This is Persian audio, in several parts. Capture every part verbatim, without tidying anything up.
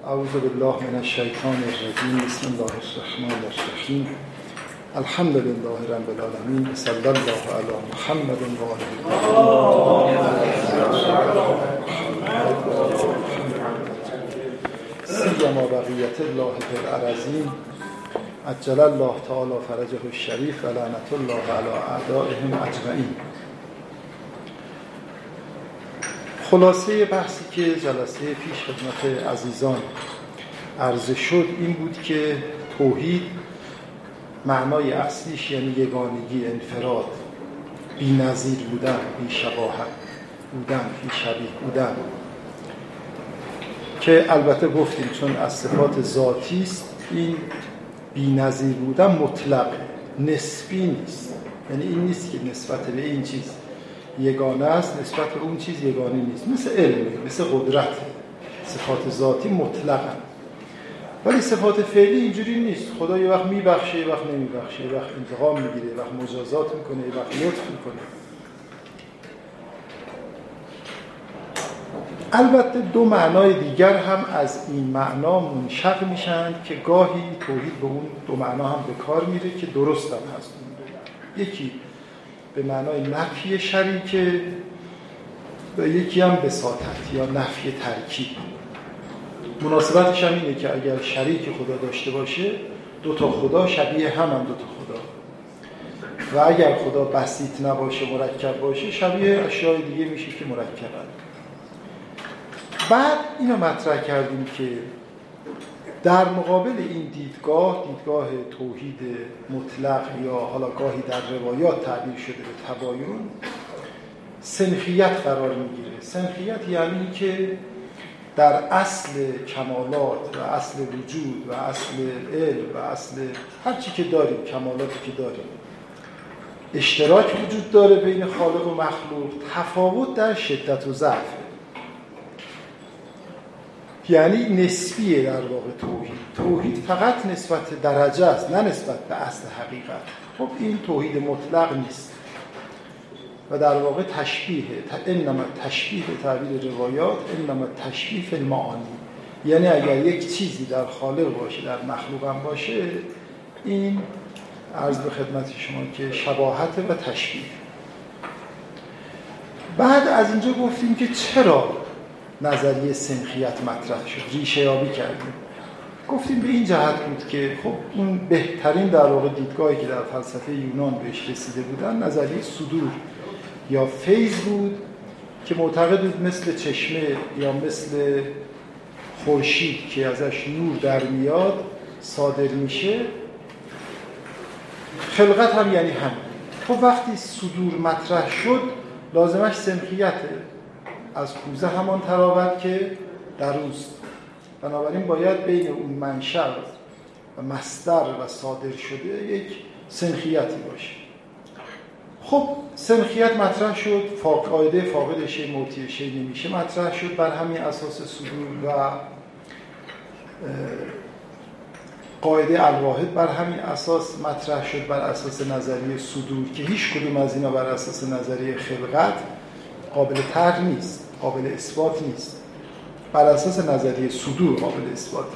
اعوذ بالله من الشیطان الرجیم. بسم الله الرحمن الرحیم. الحمد لله رب العالمین. صلی الله علی محمد و آله سیما بقیت الله فی الارضین عجل الله تعالی فرجه الشریف و لعنت الله علی اعدائهم اجمعین. خلاصه بحثی که جلسه پیش خدمت عزیزان عرضه شد این بود که توحید معنای اصلیش یعنی یگانگی، انفراد، بی‌نظیر بودن، بی‌شباهت بودن، بی‌شبیه بودن، که البته گفتیم چون از صفات ذاتی است این بی‌نظیر بودن مطلق، نسبی نیست. یعنی این نیست که نسبت به این چیز یگانه است نسبت به اون چیز یگانه نیست، مثل علمه، مثل قدرت. صفات ذاتی مطلقاً، ولی صفات فعلی اینجوری نیست. خدا یه وقت میبخشه، یه وقت نمیبخشه، یه وقت انتقام میگیره، یه وقت مجازات میکنه، یه وقت لطف میکنه. البته دو معنای دیگر هم از این معنا منشق میشن که گاهی توحید به اون دو معنا هم به کار میره که درست هم هست. یکی به معنای نفی شریکه و یکی هم بساطت یا نفی ترکیب. مناسبتش هم اینه که اگر شریک خدا داشته باشه دو تا خدا شبیه هم هم دو تا خدا، و اگر خدا بسیط نباشه مرکب باشه شبیه اشیاء دیگه میشه که مرکبن. بعد اینو مطرح کردیم که در مقابل این دیدگاه، دیدگاه توحید مطلق یا حالا گاهی در روایات تعبیر شده به تباین، سنخیت قرار میگیره. سنخیت یعنی که در اصل کمالات و اصل وجود و اصل علم و اصل هر چی که داریم، کمالاتی که داریم، اشتراک وجود داره بین خالق و مخلوق، تفاوت در شدت و ضعف. یعنی نسبیه در واقع توحید. توحید فقط نسبت درجه است، نه نسبت به اصل حقیقت. خب این توحید مطلق نیست و در واقع تشبیه، انما تشبیه به تعبیر روایات، انما تشبیه فی المعانی. یعنی اگر یک چیزی در خالق باشه در مخلوق هم باشه، این عرض به خدمت شما که شباهت و تشبیه. بعد از اینجا گفتیم که چرا نظریه سنخیت مطرح شد، ریشه یابی کردیم. گفتیم به این جهت بود که خب اون بهترین در واقع دیدگاهی که در فلسفه یونان بهش رسیده بودن نظریه صدور یا فیض بود که معتقد بود مثل چشمه یا مثل خورشید که ازش نور در میاد صادر میشه، خلقت هم یعنی هم. خب وقتی صدور مطرح شد لازمش سنخیته، از کوزه همان تراوت که در اوست. بنابراین باید بین اون منشأ و مصدر و صادر شده یک سنخیتی باشه. خب سنخیت مطرح شد، قاعده فاقد شی موتی شی نمیشه مطرح شد. بر همین اساس صدور و قاعده الواحد بر همین اساس مطرح شد، بر اساس نظریه صدور که هیچ کدوم از اینا بر اساس نظریه خلقت قابل طرح نیست، قابل اثبات نیست. بر اساس نظریه صدور قابل اثباته.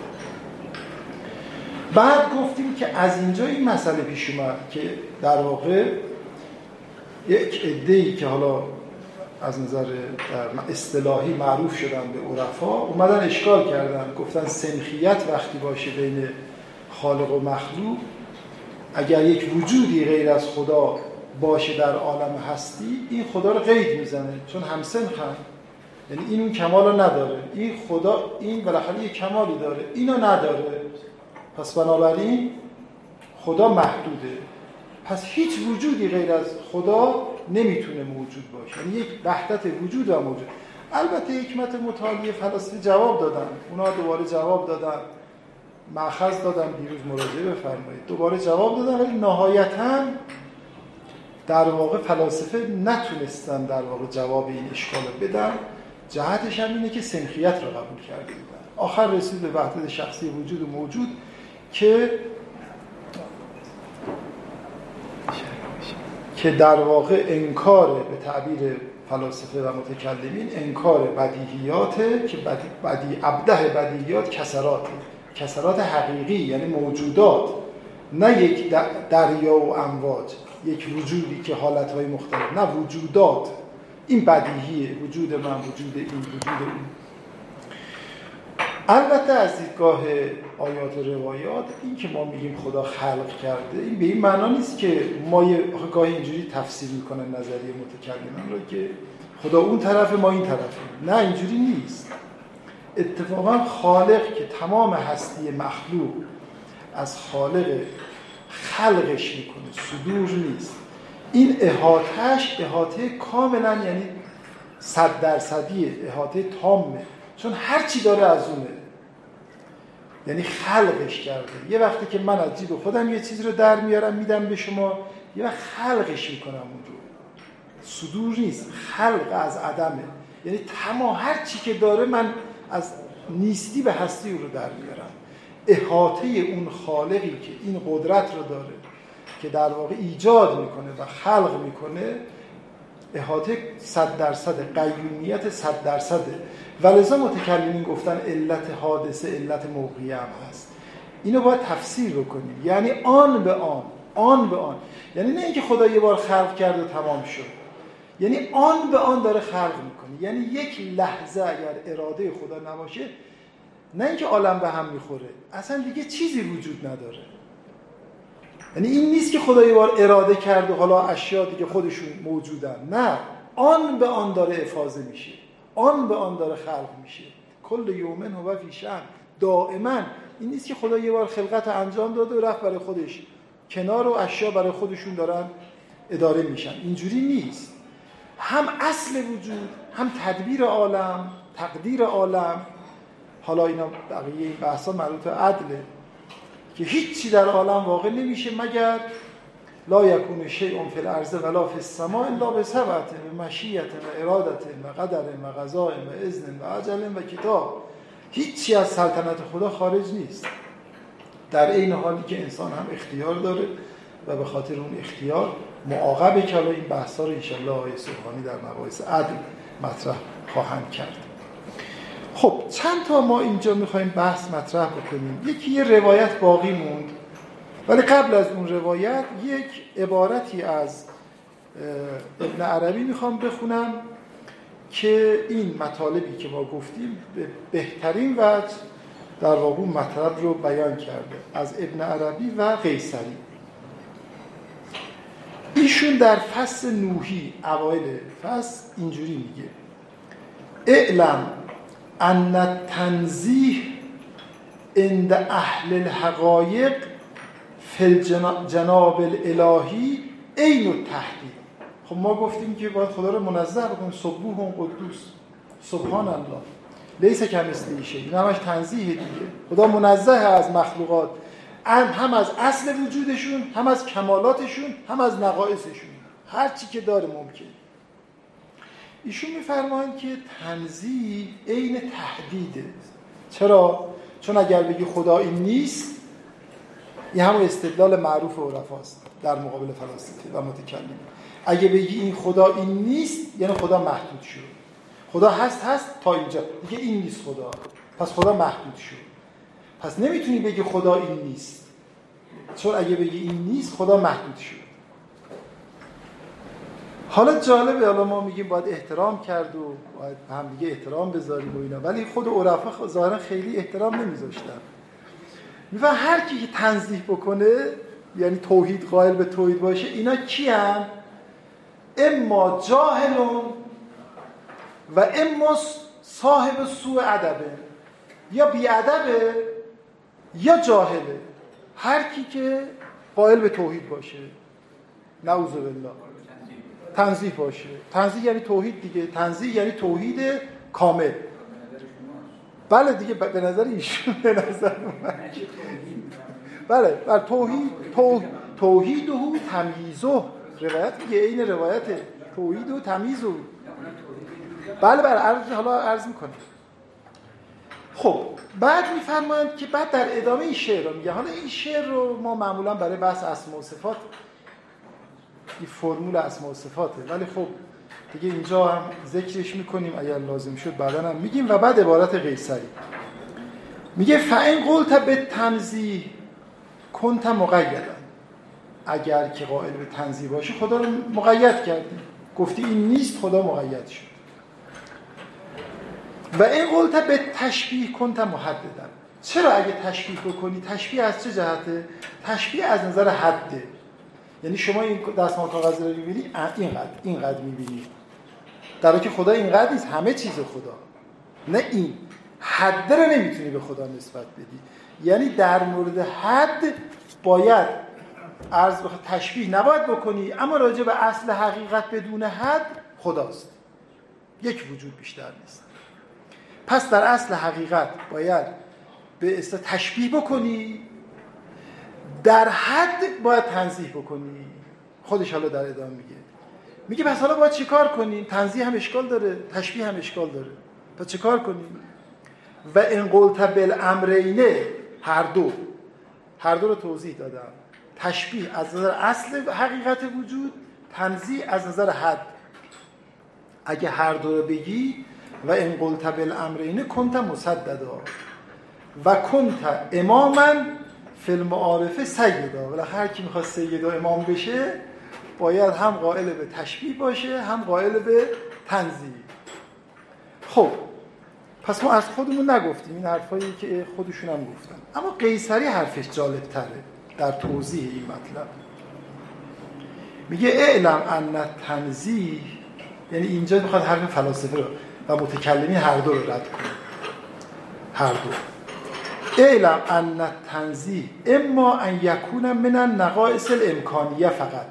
بعد گفتیم که از اینجا این مسئله پیش اومد که در واقع یک عده‌ای که حالا از نظر اصطلاحی معروف شدن به عرفا اومدن اشکال کردن، گفتن سنخیت وقتی باشه بین خالق و مخلوق، اگر یک وجودی غیر از خدا باشه در عالم هستی، این خدا رو قید میزنه چون همسنخن. یعنی این اون کمال رو نداره، این خدا این بالاخره یک کمالی داره، اینو نداره، پس بنابراین خدا محدوده. پس هیچ وجودی غیر از خدا نمیتونه موجود باشه، یعنی یک وحدت وجود و موجود. البته حکمت متعالی فلاسفه جواب دادن، اونا دوباره جواب دادن، مأخذ دادن، دیروز مراجعه بفرمایید، دوباره جواب دادن، ولی نهایتاً در واقع فلاسفه نتونستن در واقع جواب این اشکال رو بدن. جهتش هم اینه که سنخیت رو قبول کرده بودن. آخر رسید به وحدت شخصی وجود و موجود که که در واقع انکار به تعبیر فلاسفه و متکلمین انکار بدیهیاته که بدی بدی ابده بدیهیات کسراته، کسرات حقیقی یعنی موجودات، نه یک دریا و امواج، یک وجودی که حالتهای مختلف، نه وجودات. این بدیهیه، وجود من، وجود این، وجود این. البته از دیدگاه آیات و روایات این که ما میگیم خدا خلق کرده، این به این معنا نیست که ما یه گاهی اینجوری تفسیر میکنن نظریه متکلمان رو که خدا اون طرف ما این طرفیم. نه اینجوری نیست. اتفاقا خالق که تمام هستی مخلوق از خالق خلقش میکنه، صدور نیست. این احاطهش احاطه کاملا یعنی صد درصدیه، احاطه تامه، چون هر چی داره از اونه، یعنی خلقش کرده. یه وقتی که من از جیب خودم یه چیزی رو در میارم میدم به شما، یه وقت خلقش میکنم اون رو. صدور نیست، خلق از عدمه، یعنی تمام هر چی که داره من از نیستی به هستی رو در میارم. احاطه اون خالقی که این قدرت رو داره که در واقع ایجاد میکنه و خلق میکنه، احاطه صد درصد، قیومیت صد درصده. ولذا متکلمین گفتن علت حادثه علت موقعی هم هست. اینو باید تفسیر بکنیم، یعنی آن به آن، آن به آن، یعنی نه اینکه خدا یه بار خلق کرد و تمام شد، یعنی آن به آن داره خلق میکنه. یعنی یک لحظه اگر اراده خدا نباشه، نه اینکه عالم به هم میخوره، اصلا دیگه چیزی وجود نداره. یعنی این نیست که خدا یه بار اراده کرد و حالا اشیا دیگه خودشون موجودن، نه، آن به آن داره افاضه میشه، آن به آن داره خلق میشه. کل یومن هو فی شأن، دائما. این نیست که خدا یه بار خلقت انجام داده و رفت برای خودش کنار و اشیا برای خودشون دارن اداره میشن. اینجوری نیست. هم اصل وجود، هم تدبیر عالم، تقدیر عالم. حالا اینا بقیه این بحثا مربوط به عدله که هیچی در عالم واقع نمیشه مگر لا یکون شیء فی الارض ولا فی السماء الا بسبعة و مشیة و اراده و قدر و قضاء و اذن و اجل و کتاب. هیچی از سلطنت خدا خارج نیست، در این حالی که انسان هم اختیار داره و به خاطر اون اختیار معاقبه که حالا این بحثا رو انشالله آقای سبحانی در مباحث عدل مطرح خواهند کرد. خب چند تا ما اینجا میخوایم بحث مطرح بکنیم. یکی یه روایت باقی موند، ولی قبل از اون روایت یک عبارتی از ابن عربی میخوام بخونم که این مطالبی که ما گفتیم به بهترین وجه در واقع مطلب رو بیان کرده، از ابن عربی و قیصری. ایشون در فصل نوحی اوایل فصل اینجوری میگه: اعلم ان التنزیه عند اهل الحقایق فی الجناب الالهی عین التحدید. خب ما گفتیم که باید خدا رو منزه بکنیم، سبوح و قدوس، سبحان الله، لیس کمثله شیء. این همش تنزیه دیگه. خدا منزه از مخلوقات، هم از اصل وجودشون، هم از کمالاتشون، هم از نقائصشون، هر چی که داره ممکن. ایشون میفرمایند که تنزیه عین تهدیده. چرا؟ چون اگر بگی خدا این نیست، این همون استدلال معروف عرفاست در مقابل فلاسفه و متکلمین. اگه بگی این خدا این نیست، یعنی خدا محدود شد. خدا هست هست تا اینجا، دیگه این نیست خدا، پس خدا محدود شد. پس نمیتونی بگی خدا این نیست، چون اگه بگی این نیست خدا محدود شد. حالا جالبه، حالا ما میگیم باید احترام کرد و باید هم دیگه احترام بذاریم و اینا، ولی خود عرفا ظاهرا خیلی احترام نمیذاشتن. میفهم هر کی که تنزیه بکنه، یعنی توحید قائل به توحید باشه، اینا کی هم؟ اما جاهلون و اما صاحب سوء ادبه، یا بی ادبه یا جاهله. هر کی که قائل به توحید باشه، نعوذ بالله، تنزیه باشه. تنزیه یعنی توحید دیگه، تنزیه یعنی توحید کامل. بله دیگه، به نظر ایشون، به نظر من بله، بله توحید تو توحید و تمییزه، روایت میگه این روایت توحید و تمییز. بله بله عرض حالا عرض میکنم. خب بعد میفرمایند که بعد در ادامه این شعر رو میگه، حالا این شعر رو ما معمولا برای بحث اسماء و صفات این فرمول اسماء و صفاته، ولی خب دیگه اینجا هم ذکرش میکنیم اگر لازم شد بعدا هم میگیم. و بعد عبارت قیصری میگه فَإِنْ قُلْتَ بِالتَّنزِیهِ كُنْتَ مُقَیَّدًا، اگر که قائل به تنزیه باشی خدا رو مقید کردی، گفتی این نیست خدا مقید شد. و این قلت به تشبیه کنت محددن، چرا اگه تشبیه بکنی، تشبیه از چه جهته؟ تشبیه از نظر حده، یعنی شما این دستمال کاغذی رو می‌بینی اینقدر اینقدر می‌بینی، در حالی که خدا اینقدر نیست، همه چیز خدا، نه این حد رو نمیتونی به خدا نسبت بدی. یعنی در مورد حد باید عرض بخواد تشبیه نباید بکنی، اما راجع به اصل حقیقت بدون حد خداست، یک وجود بیشتر نیست. پس در اصل حقیقت باید به اصطلاح تشبیه بکنی، در حد باید تنزیه بکنی. خودش حالا در ادامه میگه میگه پس حالا باید چی کار کنیم؟ تنزیه هم اشکال داره، تشبیه هم اشکال داره، پس چی کار کنیم؟ و ان قلت بالامرین، هر دو هر دو رو توضیح دادم. تشبیه از نظر اصل حقیقت وجود، تنزیه از نظر حد. اگه هر دو رو بگی و ان قلت بالامرین کنت مسددا و کنت اماما فی المعارف سیدا. ولی هر کی میخواد سید و امام بشه باید هم قائل به تشبیه باشه هم قائل به تنزیه. خب پس ما از خودمون نگفتیم این حرفایی که خودشون هم گفتن، اما قیصری حرفش جالب تره در توضیح این مطلب. میگه اعلم ان تنزیه، یعنی اینجا میخواد حرف فلاسفه رو و متکلمین هر دو رو رد کنه، هر دو. اعلم ان تنزیه اما ان یکون من النقائص الامکانیه فقط.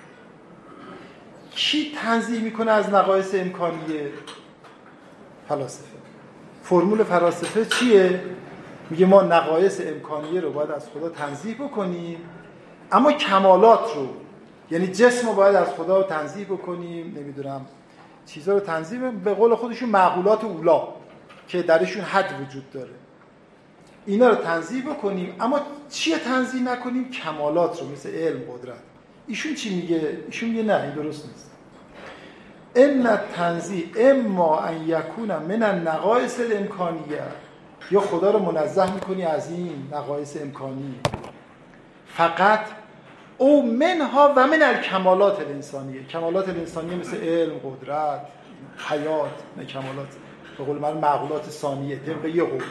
کی تنزیه میکنه از نقایص امکانیه؟ فلاسفه. فرمول فلاسفه چیه؟ میگه ما نقایص امکانیه رو باید از خدا تنزیه بکنیم، اما کمالات رو، یعنی جسم رو باید از خدا تنزیه بکنیم، نمیدونم چیزا رو تنزیه، به قول خودشون معقولات اولا که درشون حد وجود داره، اینا رو تنزیه بکنیم، اما چیه تنزیه نکنیم؟ کمالات رو، مثل علم، قدرت. ایشون چی میگه؟ ایشون میگه نه این درست نیست. ان التنزیه اما ان یکون من النقائص الامکانیه، یا خدا رو منزه میکنی از این نقایص امکانی فقط، او منها و من الکمالات الانسانیه. کمالات الانسانیه مثل علم، قدرت، حیات، نه کمالات به قول من معقولات ثانیه، طبق یه قول.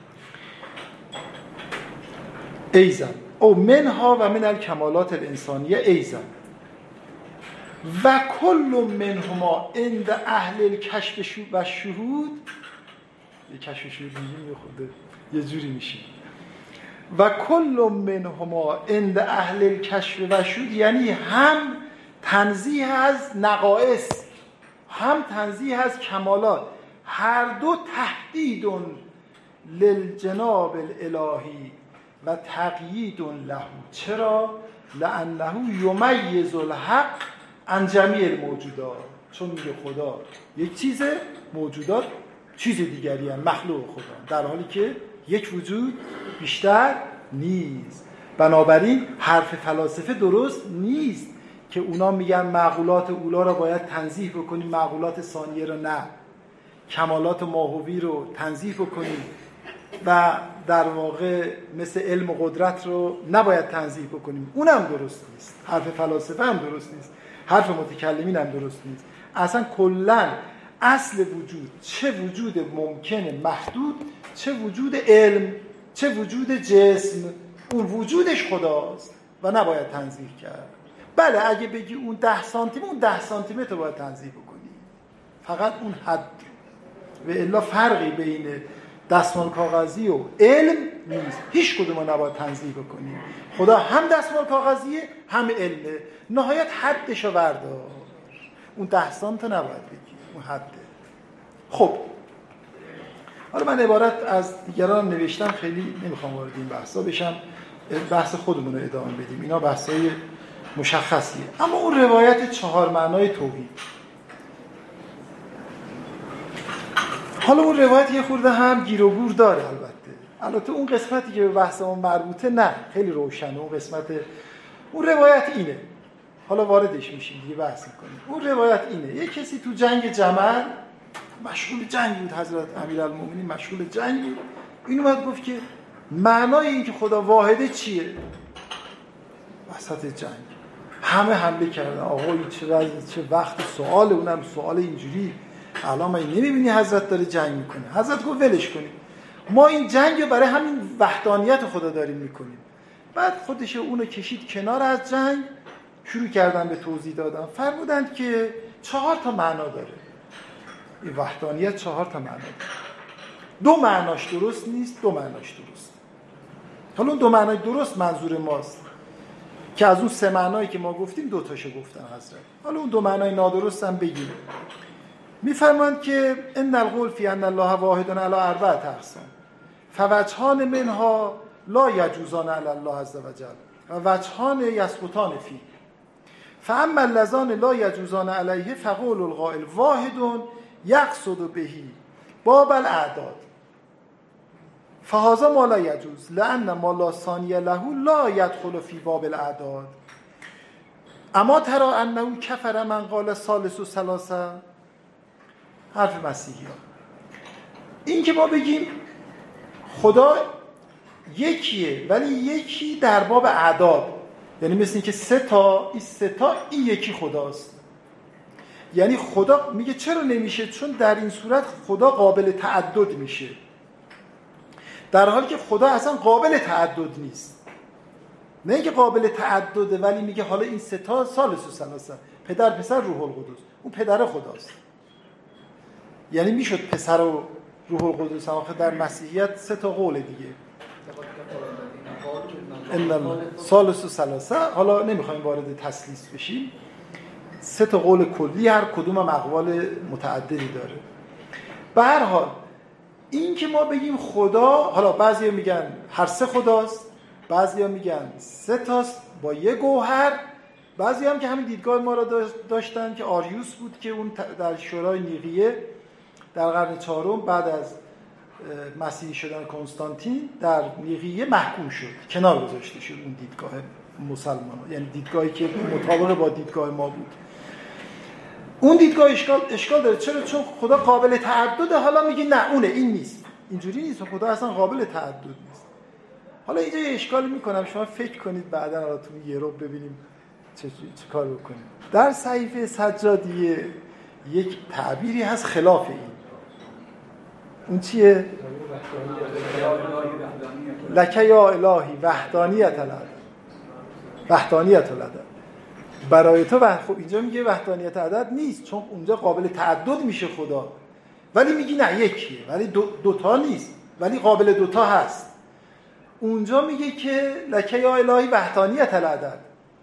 ایزن او منها و من الکمالات الانسانیه ایزن و کل منهما عند اهل الکشف و شهود، یه کشف و شهود میگیم خود یه جوری میشه، و کل منهما عند اهل الکشف و شهود، یعنی هم تنزیه از نقائص هم تنزیه از کمالات، هر دو تهدید للجناب الالهی و تقیید له. چرا؟ لانه یمیز الحق عن جمیع الموجودات. چون میگه خدا یک چیزه، موجودات چیز دیگری هم، مخلوق خدا، در حالی که یک وجود بیشتر نیست. بنابراین حرف فلاسفه درست نیست که اونا میگن معقولات اولا رو باید تنزیه بکنیم، معقولات ثانیه رو نه، کمالات ماهوی رو تنزیه بکنیم و در واقع مثل علم و قدرت رو نباید تنزیه بکنیم. اونم درست نیست. حرف فلاسفه هم درست نیست، حرف متکلمین هم درست نیست. اصلا کلن اصل وجود، چه وجود ممکن محدود، چه وجود علم، چه وجود جسم، اون وجودش خداست و نباید تنزیه کرد. بله اگه بگی اون ده سانتی متر، اون ده سانتی متر باید تنزیه بکنی، فقط اون حد. و الا فرقی بین دستمال کاغذی و علم نیست، هیچ کدوم رو نباید تنزیه بکنیم. خدا هم دستمال کاغذیه هم علمه، نهایت حدش رو بردار، اون ده سانت نباید بگی، اون حده. خب حالا من عبارت از دیگران نوشتم، خیلی نمیخوام وارد این بحثا بشم، بحث خودمون رو ادامه بدیم، اینا بحثای مشخصیه. اما اون روایت چهار معنای توحید، حالا اون روایت یه خورده هم گیر و گور داره. البته البته اون قسمتی که به بحثمون مربوطه نه، خیلی روشنه. اون قسمت اون روایت اینه حالا واردش میشیم دیگه بحث میکنیم. اون روایت اینه یه کسی تو جنگ جمل مشغول جنگ بود، حضرت امیرالمومنین مشغول جنگ بود، این اومد گفت که معنای این که خدا واحده چیه؟ وسط جنگ همه حمله کردن، آقا این چه وضع، چه وقت سوال، اونم سوال اینجوری، الان من نمیبینی حضرت داره جنگ میکنه؟ حضرت گفت ولش کنیم، ما این جنگ رو برای همین وحدانیت خدا داریم میکنیم. بعد خودش اونو کشید کنار از جنگ، شروع کردن به توضیح دادن، فرمودند که چهار تا معنا داره این وحدانیت، چهار تا معنا داره، دو معناش درست نیست، دو معناش درست. حالا اون دو معنای درست منظور ماست که از اون سه معنایی که ما گفتیم دو تاشو گفتن حضرت. حالا اون دو معنای نادرست هم بگیم. میفرمایند که ان القول فی ان الله واحد علی اربعه اقسام فوجهان منها لا یجوزان علی الله عز وجل و وجهان یسقطان فی فاما اللذان لا یجوزان علیه فقول القائل واحد یقصد بهی باب الاعداد فهذا ما لا یجوز لان ما لا ثانی له لا یدخل فی باب الاعداد. اما ترى انه کفر من قال ثالث و ثلاثه. حرف مسیحی ها این که ما بگیم خدا یکیه ولی یکی در باب اعداد، یعنی مثل این که سه تا این سه تا این یکی خداست. یعنی خدا میگه چرا نمیشه؟ چون در این صورت خدا قابل تعدد میشه، در حالی که خدا اصلا قابل تعدد نیست. نه اینکه قابل تعدده ولی میگه حالا این سه تا ثالث و ثلاثه، پدر پسر روح القدس، اون پدر خداست. یعنی میشد پسر و روح القدس، آخه در مسیحیت سه تا قوله دیگه، ان ثالث و ثلاثه. حالا نمیخوایم وارد تثلیث بشیم، سه تا قول کلی، هر کدوم هم اقوال متعددی داره. به هر حال این که ما بگیم خدا، حالا بعضیا میگن هر سه خداست، بعضیا میگن سه تاست با یه گوهر، بعضی هم که همین دیدگاه ما را داشتن که آریوس بود که اون در شورای نیقیه در قرن چهارم بعد از مسیحی شدن کنستانتین در نیقیه محکوم شد، کنار گذاشته شد اون دیدگاه مسلمان، یعنی دیدگاهی که مطابق با دیدگاه ما بود. اون دیدگاه اشکال اشکال داره. چرا؟ چون خدا قابل تعدده. حالا میگه نه اونه، این نیست، اینجوری نیست، خدا اصلا قابل تعدد نیست. حالا اینجا یه اشکالی میکنم، شما فکر کنید بعداً حالا تو یه رو ببینیم چه چه کار بکنیم. در صحیفه سجادیه یک تعبیری هست خلاف این. اون چیه؟ لکه یا الهی وحدانیت العدد، وحدانیت العدد برای تو. و خب اینجا میگه وحدانیت عدد نیست، چون اونجا قابل تعدد میشه خدا، ولی میگی نه یکیه، ولی دو دوتا نیست، ولی قابل دوتا هست. اونجا میگه که لکه یا الهی وحدانیت العدد.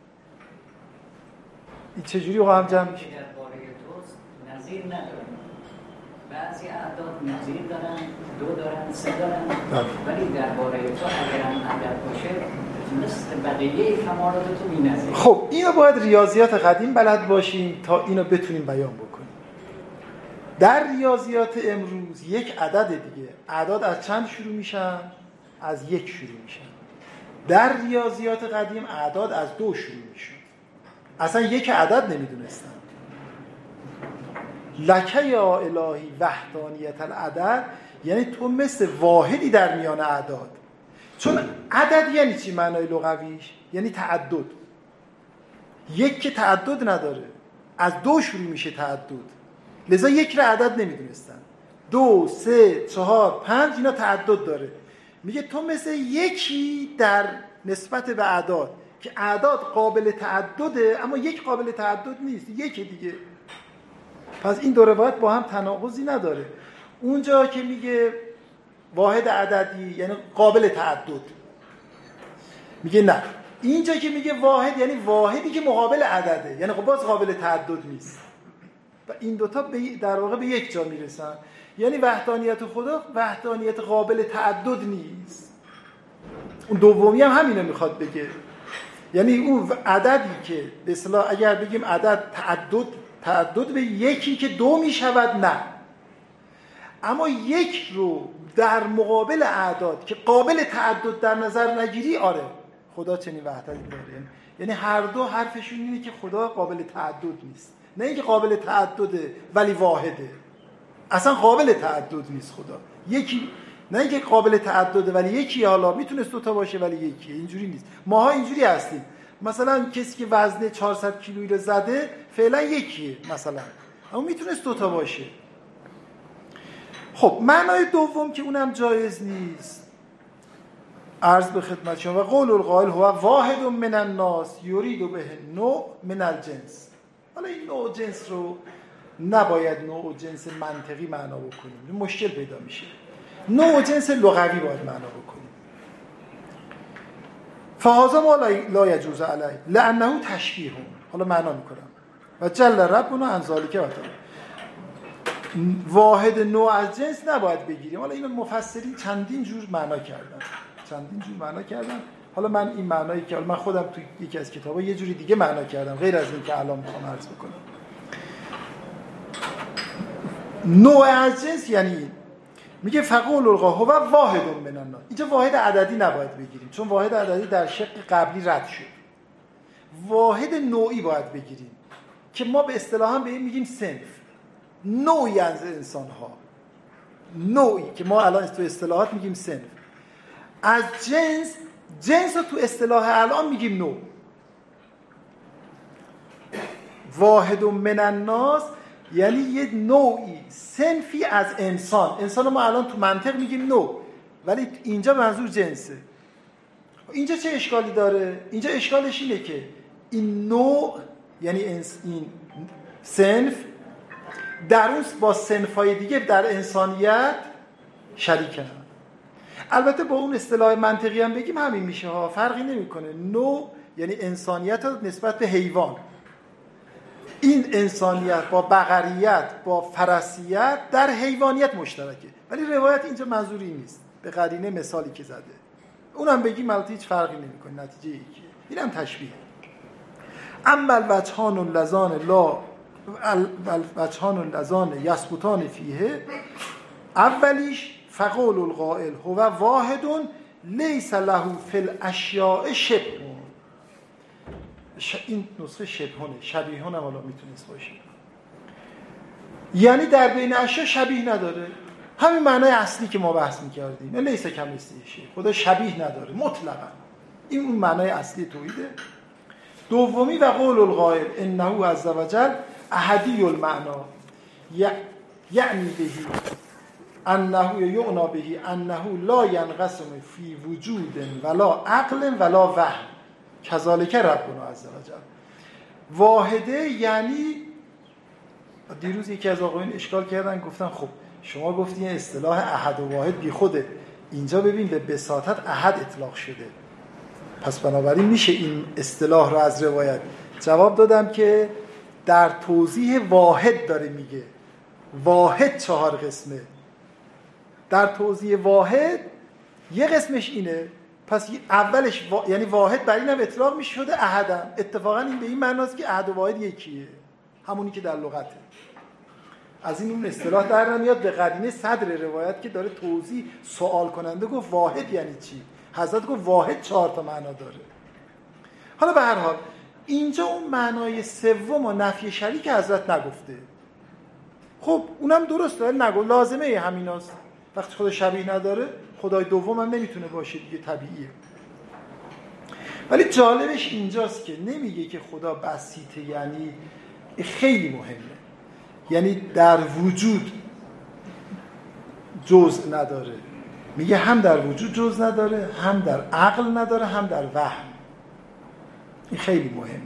این چجوری با هم جمع میشه؟ نظیر ندارن، بعضی اعداد نظیر دارن، دو دارن، سه دارن، ولی درباره تو اگرم عدد باشه مثل بقیه کمالات تو بی‌نظیر. خب اینو باید ریاضیات قدیم بلد باشیم تا اینو بتونیم بیان بکنیم. در ریاضیات امروز یک عدد دیگه، اعداد از چند شروع میشن؟ از یک شروع میشن. در ریاضیات قدیم اعداد از دو شروع میشن، اصلا یک عدد نمیدونستن. لکه یا الهی وحدانیت العدد یعنی تو مثل واحدی در میان اعداد. چون عدد یعنی چی معنای لغویش؟ یعنی تعدد. یک که تعدد نداره، از دو شروع میشه تعدد، لذا یک را عدد نمیدونستن. دو، سه، چهار، پنج اینا تعدد داره. میگه تو مثل یکی در نسبت به اعداد، که اعداد قابل تعدده اما یک قابل تعدد نیست، یک دیگه. پس این دو روایت با هم تناقضی نداره. اونجا که میگه واحد عددی یعنی قابل تعدد، میگه نه. اینجا که میگه واحد یعنی واحدی که مقابل عدده، یعنی خب باز قابل تعدد نیست. و این دوتا در واقع به یک جا میرسن. یعنی وحدانیت خدا وحدانیت قابل تعدد نیست. اون دومی هم همینو میخواد بگه. یعنی اون عددی که به اصطلاح اگر بگیم عدد تعدد تعدد به یکی که دو میشود، نه. اما یک رو در مقابل اعداد که قابل تعدد در نظر نگیری، آره خدا چنین وحدتی داره. یعنی هر دو حرفشون اینه که خدا قابل تعدد نیست، نه اینکه قابل تعدده ولی واحده. اصلا قابل تعدد نیست خدا. یکی نه اینکه قابل تعدده ولی یکی، حالا میتونه دو تا باشه ولی یکی، اینجوری نیست. ماها اینجوری هستیم. مثلا کسی که وزن چهارصد کیلویی رو زده فعلا یکیه مثلا، اما میتونه دو تا باشه. خب معنای دوم که اونم جایز نیست، عرض به خدمت شما و قول القائل هو واحد من الناس یرید به نوع من الجنس. حالا این نوع جنس رو نباید نوع جنس منطقی معنا بکنیم، مشکل پیدا میشه. نوع جنس لغوی باید معنا بکنیم. فهذا ما لا یجوز علیه لانه تشبیه. حالا معنا میکنم و جل ربنا عن ذلک و تعالی. واحد نوع از جنس نباید بگیریم. حالا اینو مفسرین چندین جور معنا کردن چندین جور معنا کردن حالا من این معنایی که حالا من خودم توی یکی از کتابا یه جوری دیگه معنا کردم غیر از این که الان میخوام عرض بکنم. نوع از جنس یعنی میگه فقول القا هو واحد من الناس. اینجا واحد عددی نباید بگیریم چون واحد عددی در شق قبلی رد شد. واحد نوعی باید بگیریم که ما به اصطلاحا به این میگیم صنف، نوعی از انسان ها، نوعی که ما الان تو اصطلاحات میگیم صنف. از جنس، جنس رو تو اصطلاح الان میگیم نوع. واحد من الناس یعنی یه نوعی، صنفی از انسان. انسان ما الان تو منطق میگیم نوع، ولی اینجا منظور جنسه. اینجا چه اشکالی داره؟ اینجا اشکالش اینه که این نوع یعنی این صنف در اون با صنفای دیگه در انسانیت شریکن. البته با اون اصطلاح منطقی هم بگیم همین میشه ها، فرقی نمیکنه. نوع یعنی انسانیت نسبت به حیوان. این انسانیت با بقریت با فرسیت در حیوانیت مشترکه، ولی روایت اینجا منظوری نیست به قرینه مثالی که زده. اونم بگیم البته هیچ فرقی نمیکنه، نتیجه یکیه. اینم تشبیه. اما الوجهان اللذان لا الوجهان اللذان یثبتان فیه، اولیش فقول القائل هو واحد لیس له فی الاشیاء شبه. این نسخه شبهونه، شبیهون هم حالا میتونست باشه، یعنی در بین اشیا شبیه نداره. همین معنای اصلی که ما بحث میکردیم، لیس کمثله شیء، خدا شبیه نداره مطلقا. این اون معنای اصلی توحیده. دومی و قول القائل انه عز وجل احدی المعنا یعنی بهی انه یعنا بهی انه لا ینقسم فی وجود ولا عقل ولا وهم کذالک ربنا عز وجل. واحده یعنی، دیروز یکی از آقایون اشکال کردن، گفتن خب شما گفتین اصطلاح احد و واحد بی خوده، اینجا ببین به بساطت احد اطلاق شده، پس بنابراین میشه این اصطلاح رو از روایت. جواب دادم که در توضیح واحد داره میگه، واحد چهار قسمه. در توضیح واحد یه قسمش اینه، پس اولش وا... یعنی واحد بر اینم اطلاق میشه شده احدم. اتفاقا این به این معناست که احد و واحد یکیه، همونی که در لغته. از این اون اصطلاح در نمیاد به قرینه صدر روایت که داره توضیح سوال کننده گفت واحد یعنی چی؟ حضرت گفت واحد چهار تا معنا داره. حالا به هر حال اینجا اون معنای سوم و نفی شریک حضرت نگفته. خب اونم درست داره، نگو لازمه همیناست. وقتی خدا شبیه نداره خدای دوم هم نمیتونه باشه دیگه، طبیعیه. ولی جالبش اینجاست که نمیگه که خدا بسیطه، یعنی خیلی مهمه، یعنی در وجود جزء نداره. میگه هم در وجود جزء نداره، هم در عقل نداره، هم در وهم. این خیلی مهمه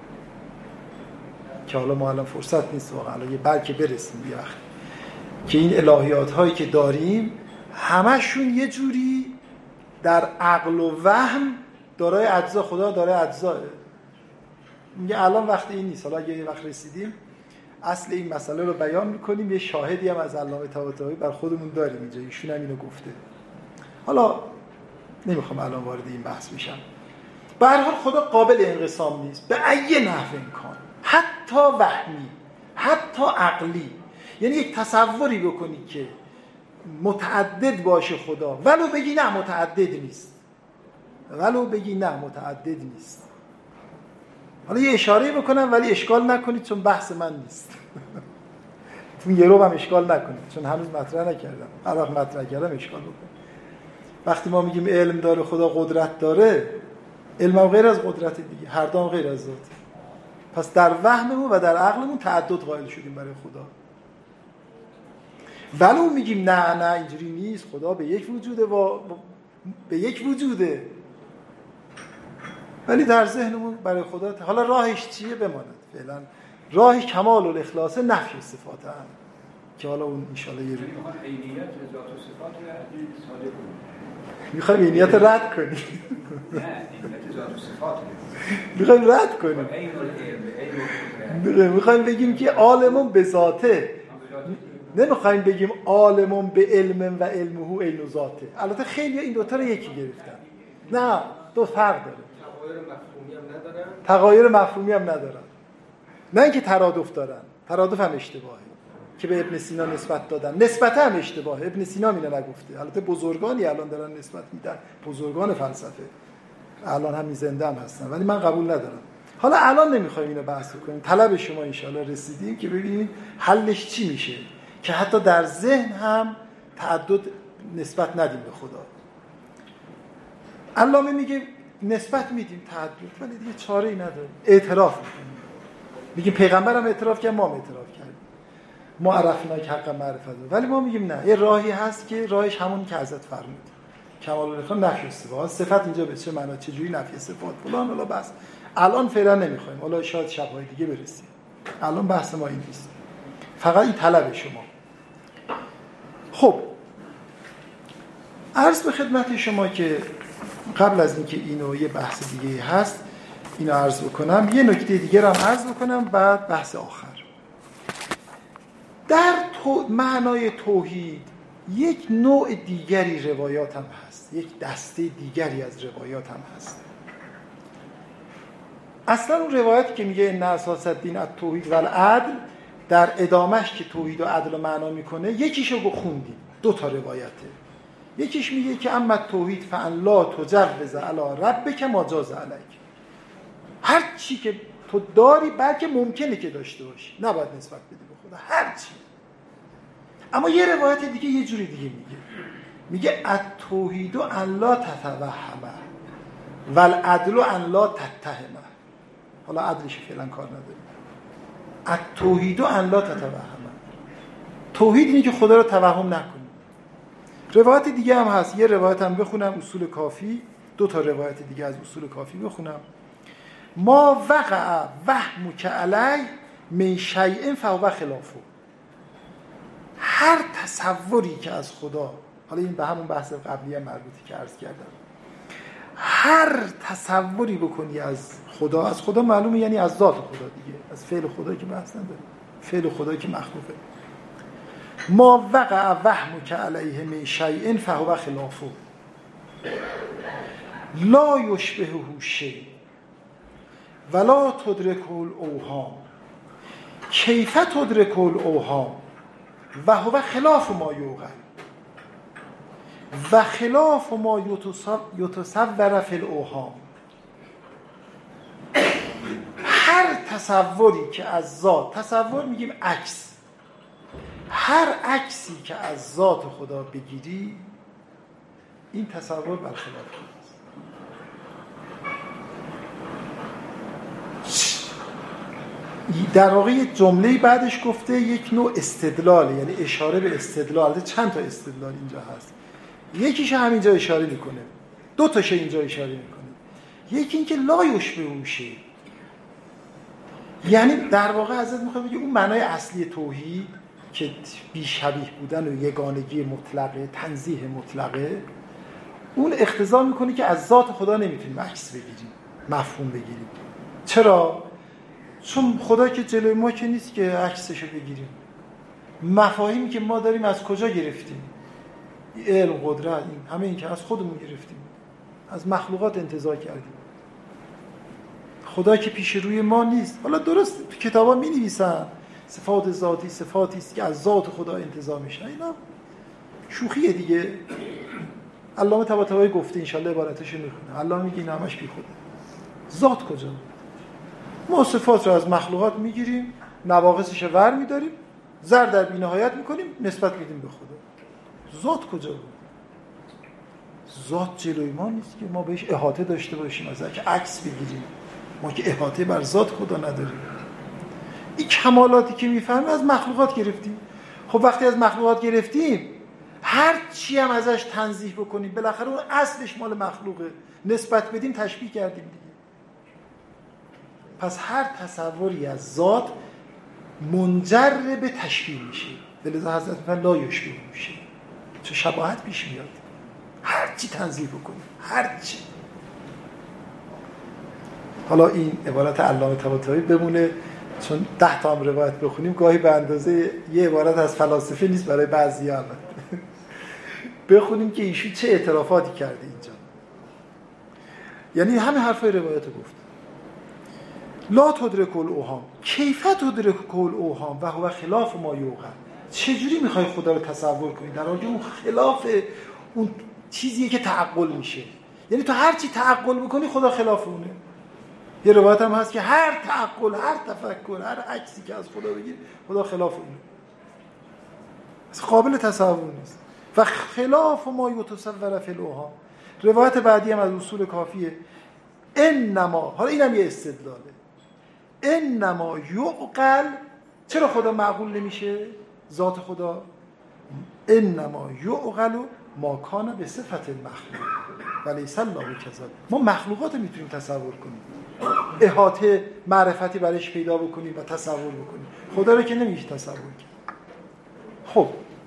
که حالا ما الان فرصت نیست واقعا، یه بلکه برسیم یه وقت که این الهیات هایی که داریم همشون یه جوری در عقل و وهم دارای اجزا، خدا دارای اجزاه. میگه الان وقت این نیست، حالا اگه یه وقت رسیدیم اصل این مسئله رو بیان میکنیم. یه شاهدی هم از علامه طباطبایی بر خودمون داریم اینجا، ایشون هم اینو گفته. حالا نمیخوام الان وارد این بحث بشم. به هر حال خدا قابل انقسام نیست به ای نحو امکان، حتی وهمی، حتی عقلی. یعنی یک تصوری بکنی که متعدد باشه خدا، ولو بگی نه متعدد نیست، ولو بگی نه متعدد نیست. حالا یه اشاره بکنم ولی اشکال نکنید چون بحث من نیست. تو یه رو هم اشکال نکنید چون هنوز مطرح نکردم. هر وقت مطرح کردم اشکال بکنید. وقتی ما میگیم علم داره خدا قدرت داره، علم هم غیر از قدرت دیگه، هر دام غیر از ذات. پس در وهممون و در عقلمون تعدد قائل شدیم برای خدا. ولو میگیم نه نه اینجوری نیست، خدا به یک وجوده و به یک وجوده، ولی در ذهنمون برای خدا حالا راهش چیه بماند. فعلا راهش کمال الاخلاص نفی صفات هم که حالا اون ان شاء الله یه روز میخوام عینیت ذات و صفات رو ساده کنیم. میخوایم عینیت رد کنیم. نه عینیت ذات و صفات میخوایم رد کنیم. میخوایم بگیم که عالمون به ذاته، نمیخوایم بگیم عالمون به علم و علمه عین ذاته. البته خیلی این دوتا رو یکی گرفتن. نه دو فرق داره. تغایر مفهومی هم ندارن. تغایر مفهومی هم ندارن. نه اینکه ترادف دارن. ترادف هم اشتباهه که به ابن سینا نسبت دادن. نسبت هم اشتباهه. ابن سینا اینو نگفته. البته بزرگانی الان دارن نسبت میدن. بزرگان فلسفه. الان هم زنده هم هستن ولی من قبول ندارم. حالا الان نمیخوایم اینو بحث کنیم. طلب شما ان شاءالله رسیدیم که ببینیم حلش چی میشه که حتی در ذهن هم تعدد نسبت ندیم به خدا. علامه میگه نسبت میدیم تعدد ولی دیگه چاره‌ای نداره. اعتراف میکنیم. میگیم پیغمبرم اعتراف کرد، ما هم اعتراف کردیم. ما عرفنا که حق معرفت داره. ولی ما میگیم نه، یه راهی هست که راهش همون که حضرت فرمود. کمال الاخلاص نفی صفات. صفت اینجا به چه معنا، چه جوری نفی صفات فلان حالا بس. الان فعلا نمیخوایم. حالا شاید شب‌های دیگه برسیم. الان بحث ما این نیست. فقط این طلب شما. خب عرض به خدمت شما که قبل از اینکه اینو یه بحث دیگه هست اینو عرض بکنم، یه نکته دیگه رو هم عرض بکنم بعد بحث آخر. در تو... معنای توحید یک نوع دیگری روایات هم هست، یک دسته دیگری از روایات هم هست. اصلا اون روایتی که میگه ان اساس الدین التوحید و العدل، در ادامهش که توحید و عدل رو معنا میکنه یکیشو خوندیم، دو تا روایته. یکیش میگه که اما توحید فان لا تجوز علی ربک ما جاز علیک، هر چی که تو داری بلکه ممکنه که داشته باشی نباید نسبت بدی به خدا هر چی. اما یه روایت دیگه یه جوری دیگه میگه، میگه التوحید ان لا تتوهم والعدل ان لا تتهم. حالا عدلش فعلا کار نداره. التوحید ان لا تتوهم، توحید اینه که خدا رو توهم نکنی. روایت دیگه هم هست، یه روایت هم بخونم اصول کافی، دو تا روایت دیگه از اصول کافی بخونم. ما وقع وهمک علی من شیء فهو خلافه، هر تصوری که از خدا، حالا این به همون بحث قبلی هم مربوطه که عرض کردم، هر تصوری بکنی از خدا، از خدا معلومه یعنی از ذات خدا دیگه، از فعل خدا که بحث نداره، فعل خدا که مخلوقه. ما وقع وهمک علیه من شیء فهو خلافه لا یشبهه شیء ولا تدرکه الاوهام کیف تدرکه الاوهام و هو خلاف ما یوقع و خلاف ما یتصور فی الاوهام. هر تصوری که از ذات، تصور میگیم عکس، هر عکسی که از ذات خدا بگیری این تصور برخلاف خداست. در واقع جمله بعدش گفته یک نوع استدلال، یعنی اشاره به استدلال. چند تا استدلال اینجا هست، یکیش همینجا اشاره میکنه، دو تاش اینجا اشاره میکنه. یکی این که لا یشبهه شیء، یعنی در واقع حضرت میخواد بگه اون معنای اصلی توحید که بیشبیه بودن و یگانگی مطلقه، تنزیه مطلقه، اون اقتضا میکنه که از ذات خدا نمیتونیم عکس بگیریم، مفهوم بگیریم. چرا؟ چون خدا که جلوی ما که نیست که عکسشو بگیریم. مفاهیمی که ما داریم از کجا گرفتیم؟ علم، قدرت، این همه این که از خودمون گرفتیم، از مخلوقات انتزاع کردیم. خدا که پیش روی ما نیست. حالا درست تو کتابا می نویسن صفات ذاتی صفاتی است که از ذات خدا انتزاع میشه، اینا شوخیه دیگه. علامه طباطبایی گفته، ان شاء الله عبارتش رو میخونه. علامه میگه این همش بیخوده. ذات کجا؟ ما صفات رو از مخلوقات میگیریم، نواقصش رو ور میداریم، زر در بی‌نهایت میکنیم، نسبت میدیم به خدا. ذات کجا بود؟ ذات جلوی ما نیست که ما بهش احاطه داشته باشیم، از که عکس بگیریم. ما که احاطه بر ذات خدا نداریم. این کمالاتی که میفهمیم از مخلوقات گرفتیم. خب وقتی از مخلوقات گرفتیم، هر چی هم ازش تنزیه بکنیم، بالاخره اون اصلش مال مخلوقه، نسبت بدیم تشبیه کردیم دیگه. پس هر تصوری از ذات منجر به تشبیه میشه. لذا حضرت فرمودن لا یشبه میشه، چه شباهت پیش میاد. هر چی تنزیه بکنیم، هر چی. حالا این عبارت علامه طباطبایی بمونه، چون ده تا هم روایت بخونیم گاهی به اندازه یه عبارت از فلاسفه نیست برای بعضی‌ها. البته بخونیم که ایشون چه اعترافاتی کرده اینجا. یعنی همه حرفای روایت گفت. لا تدرک الاوهام، کیف تدرک الاوهام و هو خلاف ما یوقع. چجوری میخوای خدا رو تصور کنی در حالی اون خلاف اون چیزیه که تعقل میشه؟ یعنی تو هر چی تعقل میکنی خدا خلاف اونه. یه روایت هم هست که هر تعقل، هر تفکر، هر عکسی که از خدا بگیری خدا خلاف اونه. اصلا قابل تصور نیست. و خلاف ما یتصور فی الاوهام. روایت بعدی هم از اصول کافیه. انما، حالا اینم یه استدلاله، انما یعقل. چرا خدا معقول نمیشه؟ ذات خدا انما یعقل ما کان به صفت المخلوق ولیس الله کذلک. ما مخلوقات رو میتونیم تصور کنیم، احاطه معرفتی برایش پیدا بکنیم و تصور بکنیم. خدا رو که نمیشه تصور کرد. خب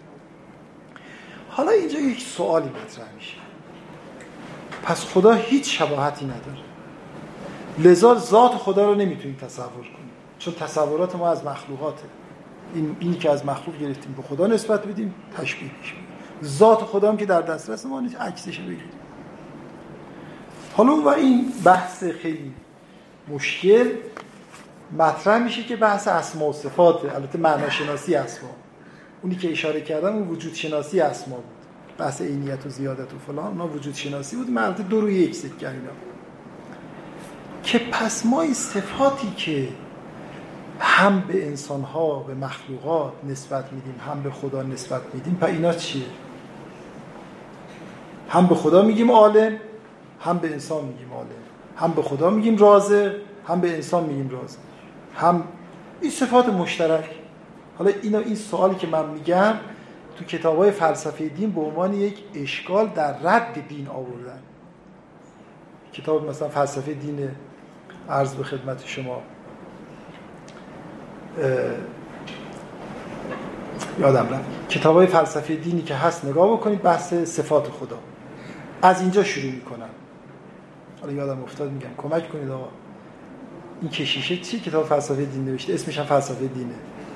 حالا اینجا یک سوالی مطرح میشه. پس خدا هیچ شباهتی نداره، لذا ذات خدا رو نمیتونیم تصور کنیم، چون تصورات ما از مخلوقاته. این اینی که از مخلوق گرفتیم به خدا نسبت بدیم، تشبیه میشه. ذات خدا هم که در دسترس ما نیست، عکسش رو بگیریم. حالا و این بحث خیلی مشکل مطرح میشه که بحث اسما و صفاته. البته معناشناسی اسما، اونی که اشاره کردم اون وجود شناسی اسما بود. بحث عینیت و زیادت و فلان اونا وجود شناسی بود. من البته دو روی یک سکه اینا که پس ما این صفاتی که هم به انسان‌ها به مخلوقات نسبت میدیم، هم به خدا نسبت میدیم، پس اینا چیه؟ هم به خدا میگیم عالم، هم به انسان میگیم عالم. هم به خدا میگیم رازق، هم به انسان میگیم رازق. هم این صفات مشترک. حالا اینا این سوالی که من میگم تو کتاب‌های فلسفه دین به عنوان یک اشکال در رد دین آوردن. کتاب مثلا فلسفه دین عرض به خدمت شما یادم رفت، کتاب‌های فلسفه دینی که هست نگاه بکنید، بحث صفات خدا از اینجا شروع میکنن. حالا یادم افتاد میگم کمک کنید آقا این کشیشه چی کتاب فلسفه دین نوشته؟ اسمش هم فلسفه دینه.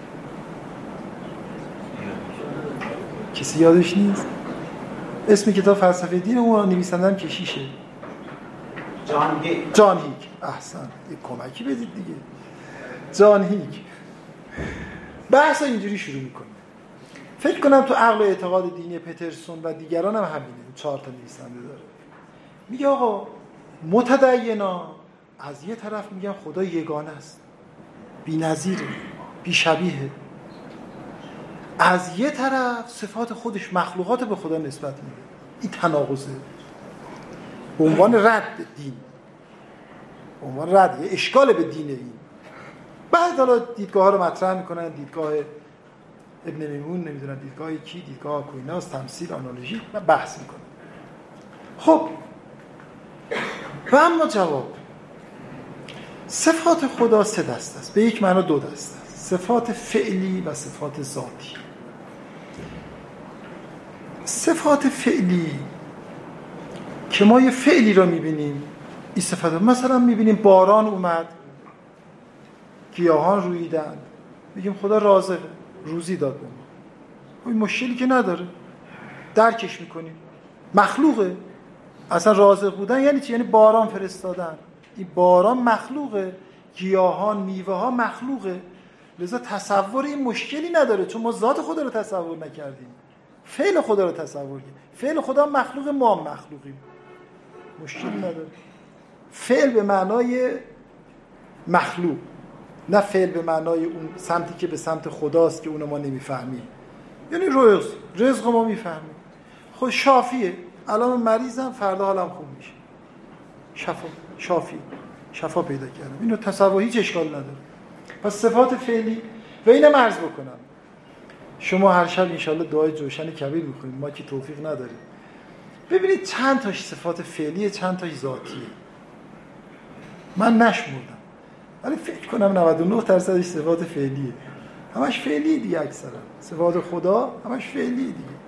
کسی یادش نیست؟ اسم کتاب فلسفه دین اون نویسنده هم کشیشه. جان هیک. جان هیک. احسن. یک کمکی بدید دیگه. جان هیک. بحث اینجوری شروع میکنه. فکر کنم تو عقل و اعتقاد دینی پترسون و دیگران هم همینه. چهار تا نویسنده داره. میگه آقا متدینا از یه طرف میگن خدا یگانه است، بی‌نظیره، بی‌شبیهه. از یه طرف صفات خودش مخلوقات به خدا نسبت میده. این تناقضه. به عنوان رد دین، به عنوان رد یه اشکال به دین این. بعد حالا دیدگاه ها رو مطرح میکنن، دیدگاه ابن میمون، نمیدونن دیدگاه کی، دیدگاه آکویناس، تمثیل، آنالوژی و بحث میکنن. خب و اما جواب صفات خدا سه دسته است، به یک معنا دو دسته است، صفات فعلی و صفات ذاتی. صفات فعلی که ما یه فعلی رو میبینیم، این صفات مثلا میبینیم باران اومد، گیاهان رویدن، میگیم خدا رازقه، روزی داد به ما، این مشکلی که نداره، درکش میکنیم، مخلوقه. اصلا رازق بودن یعنی چی؟ یعنی باران فرستادن. این باران مخلوقه، گیاهان، میوه ها مخلوقه. لذا تصور این مشکلی نداره، چون ما ذات خدا رو تصور نکردیم، فعل خدا رو تصور کنید. فعل خدا مخلوق، ما هم مخلوقیم، مشکل نداره. فعل به معنای مخلوق، نه فعل به معنای اون سمتی که به سمت خداست که اونو ما نمیفهمیم. یعنی رزق رزق ما میفهمیم. خب شافیه، الان من مریضم، فردا حالم خوب میشه، شفا، شافی، شفا پیدا کردم. اینو تصور، هیچ اشکال نداره. پس صفات فعلی و اینم عرض بکنم، شما هر شب انشالله دعای جوشن کبیر میخونید، ما که توفیق نداریم. ببینید چند تاش صفات فعلیه، چند تاش ذاتیه. من نشمردم ولی فکر کنم نود و نه درصدش صفات فعلیه، همش فعلی دیگه. اکثرا صفات خدا همش فعلی دیگه.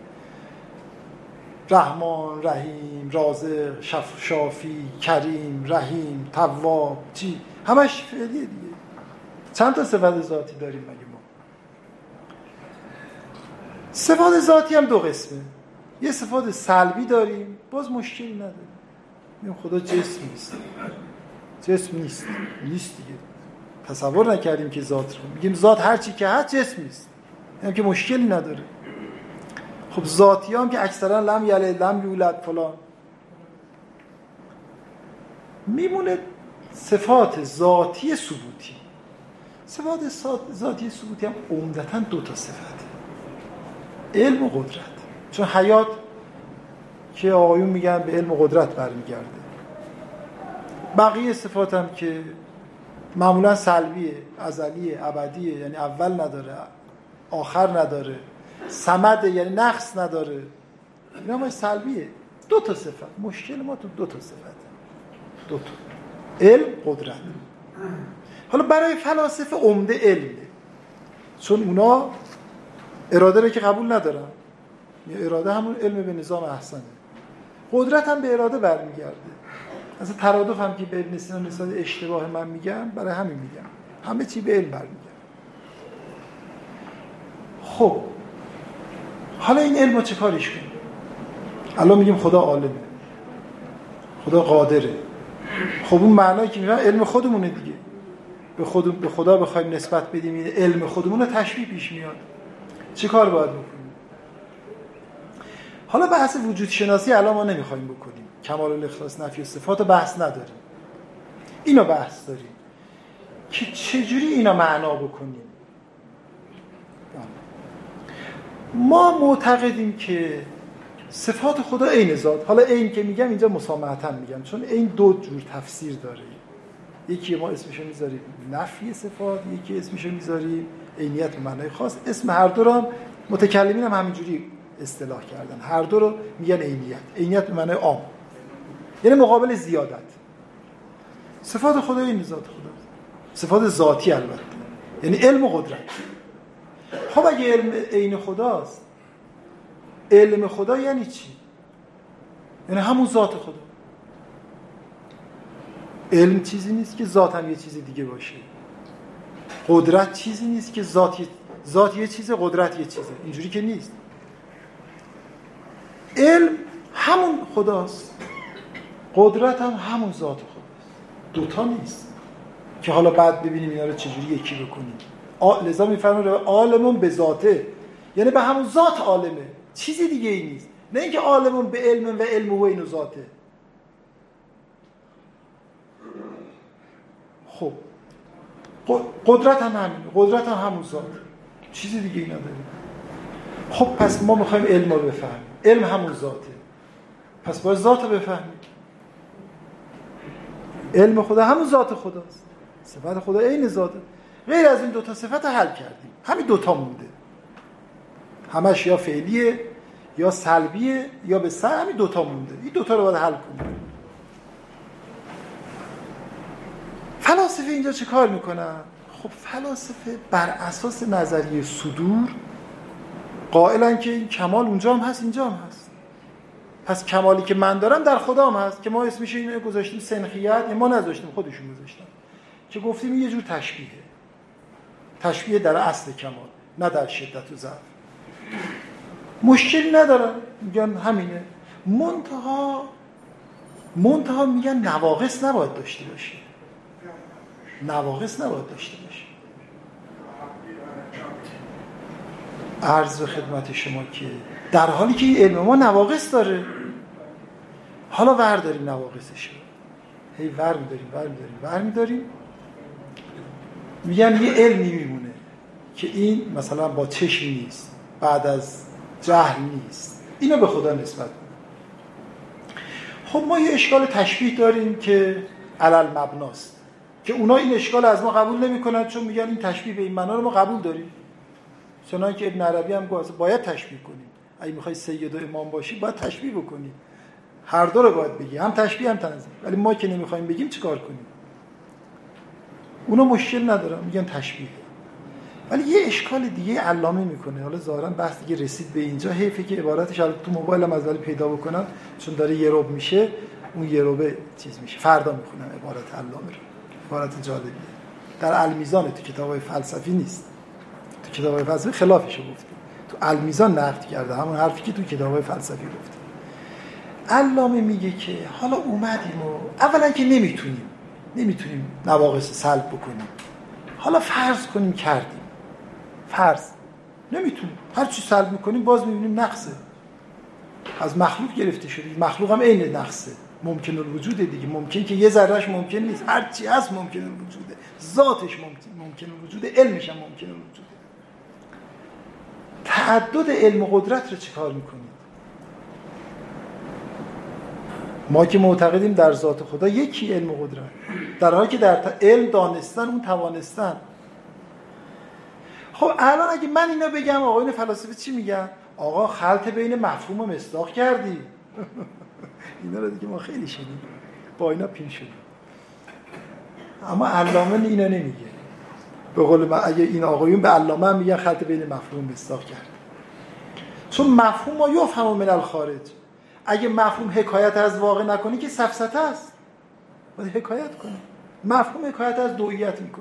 رحمان، رحیم، رازق، شف، شافی، کریم، رحیم، تواب، چی، همش فعلیه دیگه. چند تا صفات ذاتی داریم مگه ما؟ صفات ذاتی هم دو قسمه. یه صفات سلبی داریم، باز مشکلی نداره. میگم خدا جسم نیست، جسم نیست، نیست دیگه. تصور نکردیم که ذات رو میگیم ذات هر چی که هست جسم نیست، یعنی که مشکلی نداره. خب ذاتی هم که اکثرا لم یلد لم یولد فلان میمونه. صفات ذاتی ثبوتی، صفات ذاتی ثبوتی هم عمدتاً دو تا صفته، علم و قدرت. چون حیات که آقایون میگن به علم و قدرت برمیگرده. بقیه صفات هم که معمولا سلبیه، ازلیه، ابدیه، یعنی اول نداره آخر نداره، صمد یعنی نقص نداره، اینا ما سلبیه. دو تا صفت، مشکل ما تو دو تا صفت، دو تا علم، قدرت. حالا برای فلاسفه عمده علمه، چون اونا اراده رو که قبول ندارن. اراده همون علم به نظام احسنه. قدرت هم به اراده برمیگرده. اصلا ترادف هم که به ابن سینا نسبت اشتباه من میگم، برای همین میگم همه چی به علم برمیگرده. خب حالا این علم رو چه کارش کنیم؟ الان میگیم خدا عالمه، خدا قادره. خب اون معنایی که میگم علم خودمونه دیگه. به خود به خدا بخوایم نسبت بدیم این علم خودمون رو تشبیه پیش میاد. چه کار باید بکنیم؟ حالا بحث وجود شناسی الان ما نمیخوایم بکنیم، کمال الاخلاص، نفی صفات بحث نداریم. اینو بحث داریم که چجوری اینا معنا بکنیم. ما معتقدیم که صفات خدا عین ذات، حالا عین که میگم اینجا مسامحتاً میگم چون این دو جور تفسیر داره. یکی ما اسمشو میذاریم نفی صفات، یکی اسمشو میذاریم عینیت به معنای خاص. اسم هر دو رو هم متکلمین هم همینجوری اصطلاح کردن، هر دو رو میگن عینیت. عینیت به معنای عام، یعنی مقابل زیادت. صفات خدا این ذات خدا، صفات ذاتی البته، یعنی علم و قدرت. خب اگه علم عین خداست، علم خدا یعنی چی؟ یعنی همون ذات خدا. علم چیزی نیست که ذات هم یه چیز دیگه باشه. قدرت چیزی نیست که ذات ذات یه چیزه، قدرت یه چیزه. اینجوری که نیست. علم همون خداست، قدرت هم همون ذات خداست. دوتا نیست که حالا بعد ببینیم اینا رو چجوری یکی بکنیم. لذا میفرمایند عالمون به ذاته، یعنی به همون ذات عالمه، چیزی دیگه ای نیست. نه اینکه عالمون به علم و علم و این ذاته. خب قدرت هم همین، قدرت هم همون ذات، چیزی دیگه ای نداره. خب پس ما میخوایم علم رو بفهمیم، علم همون ذاته، پس باید ذات رو بفهمیم. علم خدا همون ذات خداست، صفات خدا عین ذاته. غیر از این دوتا صفت رو حل کردیم، همین دوتا مونده، همش یا فعلیه یا سلبیه یا به سر، همین دوتا مونده. این دوتا رو باید حل کنیم. فلاسفه اینجا چه کار میکنن؟ خب فلاسفه بر اساس نظریه صدور قائلن که این کمال اونجا هم هست اینجا هم هست. پس کمالی که من دارم در خدا هم هست که ما اسمش اینو گذاشتیم سنخیت، ما نذاشتیم، خودشون گذاشتن که گفتیم یه جور تشبیهه، تشبیه در اصل کمال نه در شدت و ضعف. مشکلی ندارن، میگن همینه. منتها منتها میگن نواقص نباید داشته باشه، نواقص نباید داشته باشه. عرض به خدمت شما که در حالی که این علم ما نواقص داره، حالا ور داریم نواقصش، هی ور می‌داریم ور می‌داریم ور می‌داریم، میگن یه علمی میمونه که این مثلا با چشم نیست، بعد از جهل نیست، اینو به خدا نسبت. خب ما یه اشکال تشبیه داریم که علل مبناست، که اونا این اشکال از ما قبول نمی‌کنن، چون میگن این تشبیه به این معنا رو ما قبول داریم. چنانکه ابن عربی هم گفت باید تشبیه کنیم، اگه می‌خوای سید و امام باشی باید تشبیه بکنی، هر دو رو باید بگی، هم تشبیه هم تنزیه. ولی ما که نمی‌خوایم بگیم چیکار کنیم؟ اونا مشکل ندارن، میگن تشبیه. ولی یه اشکال دیگه علامه میکنه، حالا ظاهرا بحث دیگه رسید به اینجا، حیفه که عبارتش الان تو موبایلم از ولی پیدا بکنم، چون داره یه رب میشه، اون یه ربه چیز میشه، فردا میخونم عبارت علامه رو. عبارت جالبیه، در المیزان، تو کتابای فلسفی نیست، تو کتابای فلسفی خلافش رو گفته، تو المیزان نقد کرده همون حرفی که تو کتابای فلسفی گفته. علامه میگه که حالا اومدیم و اولا که نمیتونیم نمیتونیم نواقص سلب بکنیم، حالا فرض کنیم کردیم، فرض نمیتونیم، هر چی سلب میکنیم باز میبینیم نقصه، از مخلوق گرفته شده، مخلوق هم عین نقصه، ممکن الوجوده دیگه، ممکن که یه ذرهش ممکن نیست، هر چی هست ممکن الوجوده، ذاتش ممکن ممکن الوجوده، علمش هم ممکن الوجوده. تعدد علم و قدرت رو چیکار میکنیم؟ ما که معتقدیم در ذات خدا یکی علم و قدرت، در حالی که در علم دانستن اون توانستن. خب الان اگه من اینا بگم، آقایون فلاسفه چی میگن؟ آقا خلط بین مفهوم و مصداق کردی. اینا رو دیگه ما خیلی شنیدیم، با اینا پین شدیم. اما علامه اینا نمیگه. به قول من اگه این آقایون به علامه هم میگن خلط بین مفهوم و مصداق کرد، چون مفهوم ما یفهم من الخارج. اگه مفهوم حکایت از واقع نکنی که سفسطه است، باید حکایت کنی. مفهوم حکایت از دوئیت میکنه،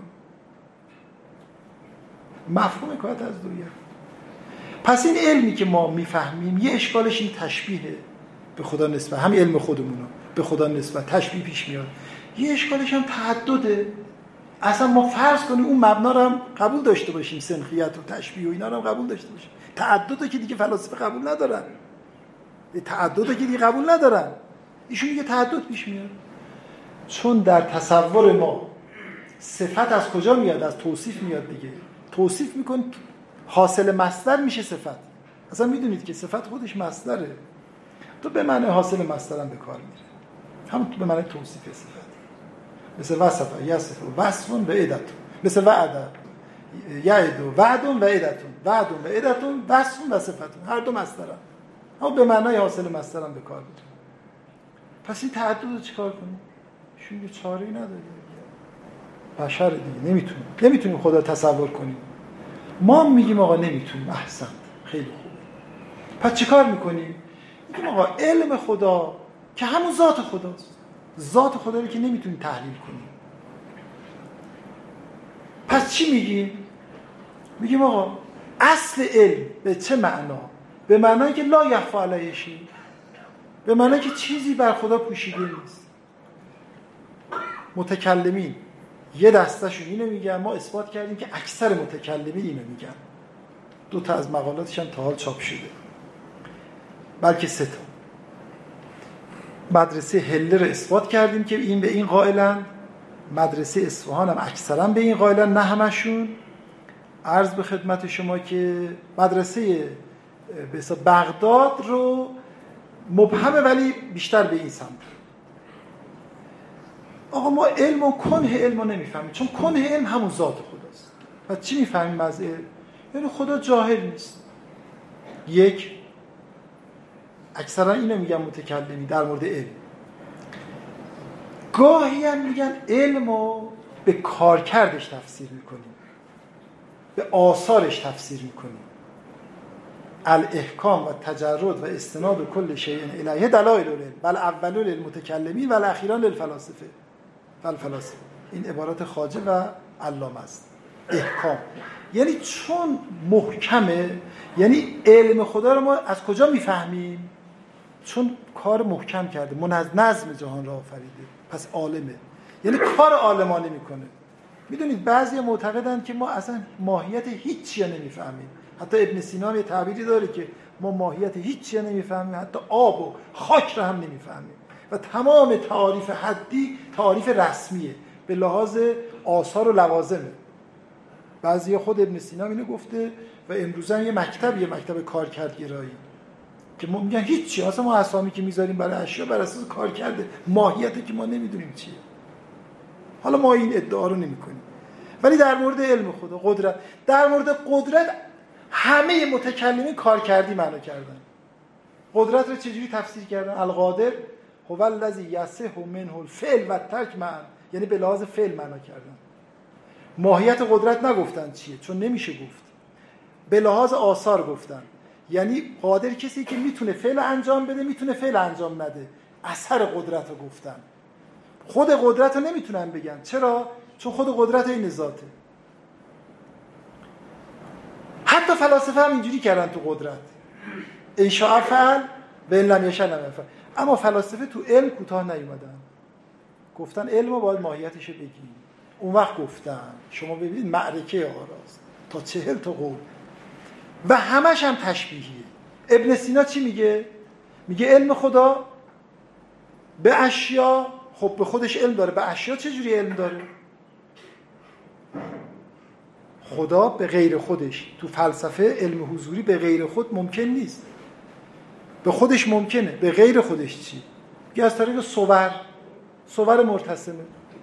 مفهوم حکایت از دوئیت. پس این علمی که ما میفهمیم یه اشکالش این تشبیه به خدا نسبت، هم علم خودمونو به خدا نسبت تشبیه پیش میاد. یه اشکالش هم تعدده. اصلا ما فرض کنیم اون مبنا رو هم قبول داشته باشیم، سنخیت و تشبیه و اینا رو هم قبول داشته باشیم، تعدده که دیگه فلاسفه قبول ندارن، تعدد که دیگه قبول ندارن، ایشون یه تعدد پیش میاد. چون در تصور ما صفت از کجا میاد؟ از توصیف میاد دیگه. توصیف میکن، حاصل مصدر میشه صفت. اصلا میدونید که صفت خودش مصدره، تو به معنی حاصل مصدر هم به کار میره، همون به معنی توصیف صفت. مثل وصف یصف و وصف و عدت، مثل وعد یعد و وعد و عدت، وعد و عدت وصف و صفت، هر دو مصدرن، اما به معنای حاصل مصدر هم به کار میره. پس این تعدد رو چیکار کنیم؟ شون یه چاره‌ای نداره، بشر دیگه نمیتونیم نمیتونیم خدا تصور کنیم. ما میگیم آقا نمیتونیم، احسن، خیلی خوبه. پس چیکار میکنیم؟ میگیم آقا علم خدا که همون ذات خداست، ذات خدا رو که نمیتونیم تحلیل کنیم. پس چی میگیم؟ میگیم آقا اصل علم به چه معنا؟ به معنایی که لا یخفی علیه شیء، به معنایی که چیزی بر خدا پوشیده نیست. متکلمین یه دسته‌شون اینو میگن، ما اثبات کردیم که اکثر متکلمین اینو میگن. دو تا از مقالاتش هم تا حال چاپ شده، بلکه سه تا. مدرسه هله رو اثبات کردیم که این به این قائلن، مدرسه اصفهان هم اکثرا به این قائلن، نه همشون. عرض به خدمت شما که مدرسه به حساب بغداد رو مبهمه، ولی بیشتر به این سمت. آقا ما علم و کنه علم رو نمیفهمیم، چون کنه علم همون ذات خداست. پس چی میفهمیم از علم؟ یعنی خدا جاهل نیست. یک، اکثرا اینو میگن متکلمی در مورد علم. گاهی هم میگن علم رو به کارکردش تفسیر میکنیم، به آثارش تفسیر میکنیم. الاحکام و تجرد و استناد و کل شیء الیه دلایل العلم، بل اولو للمتکلمین و الاخیرا للفلاسفه. فلسفه این عبارات خواجه و علامه است. احکام یعنی چون محکمه، یعنی علم خدا رو ما از کجا میفهمیم؟ چون کار محکم کرده، نظم جهان را آفریده، پس عالمه، یعنی کار عالمانه میکنه. میدونید بعضی معتقدن که ما اصلا ماهیت هیچ چیزی نمیفهمیم، حتی ابن سینا یه تعبیری داره که ما ماهیت هیچ چیزی نمیفهمیم، حتی آب و خاک رو هم نمیفهمیم و تمام تعاریف حدی تعاریف رسمیه به لحاظ آثار و لوازمه. بعضی خود ابن سینا اینو گفته و امروزه یه مکتب یه مکتب کارکردگرایی که ما میگن هیچ چی، اصلا ما اسامی که میذاریم برای اشیا بر اساس کار کرده، ماهیتی که ما نمیدونیم چیه. حالا ما این ادعا رو نمی‌کنیم، ولی در مورد علم خدا، قدرت، در مورد قدرت همه متکلمین کار کردی معنا کردن. قدرت رو چجوری تفسیر کردن؟ القادر هو الذی یصح منه الفعل و الترک معا، یعنی به لحاظ فعل معنا کردن. ماهیت قدرت نگفتن چیه، چون نمیشه گفت. به لحاظ آثار گفتن، یعنی قادر کسی که میتونه فعل انجام بده، میتونه فعل انجام نده. اثر قدرت رو گفتن. خود قدرت رو نمیتونن بگن. چرا؟ چون خود قدرت این ذاته. حتی فلاسفه هم اینجوری کردن تو قدرت. ان شاء فعل و ان لم یشاء لم یفعل. اما فلاسفه تو علم کوتاه نیومدن. گفتن علم رو باید ماهیتش رو بگیم. اون وقت گفتن شما ببینید معرکه آراست تا چهل تا قول و همش هم تشبیهیه. ابن سینا چی میگه؟ میگه علم خدا به اشیا، خب به خودش علم داره، به اشیا چجوری علم داره؟ خدا به غیر خودش، تو فلسفه علم حضوری به غیر خود ممکن نیست. به خودش ممکنه، به غیر خودش چی؟ میگه از طریق صور، صور مرتسمه.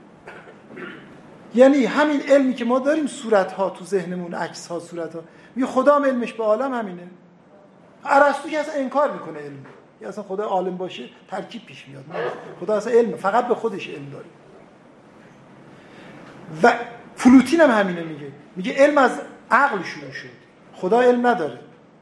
یعنی همین علمی که ما داریم، صورت‌ها تو ذهنمون، عکس‌ها، صورت‌ها، میگه خدا هم علمش به عالم همینه. ارسطو که اصلا انکار میکنه علم، یا اصلا خدا عالم باشه ترکیب پیش میاد. خدا اصلا علم فقط به خودش علم داره. و فلوتین هم همینه میگه، میگه علم از عقل شروع شد، خدا علم نداره.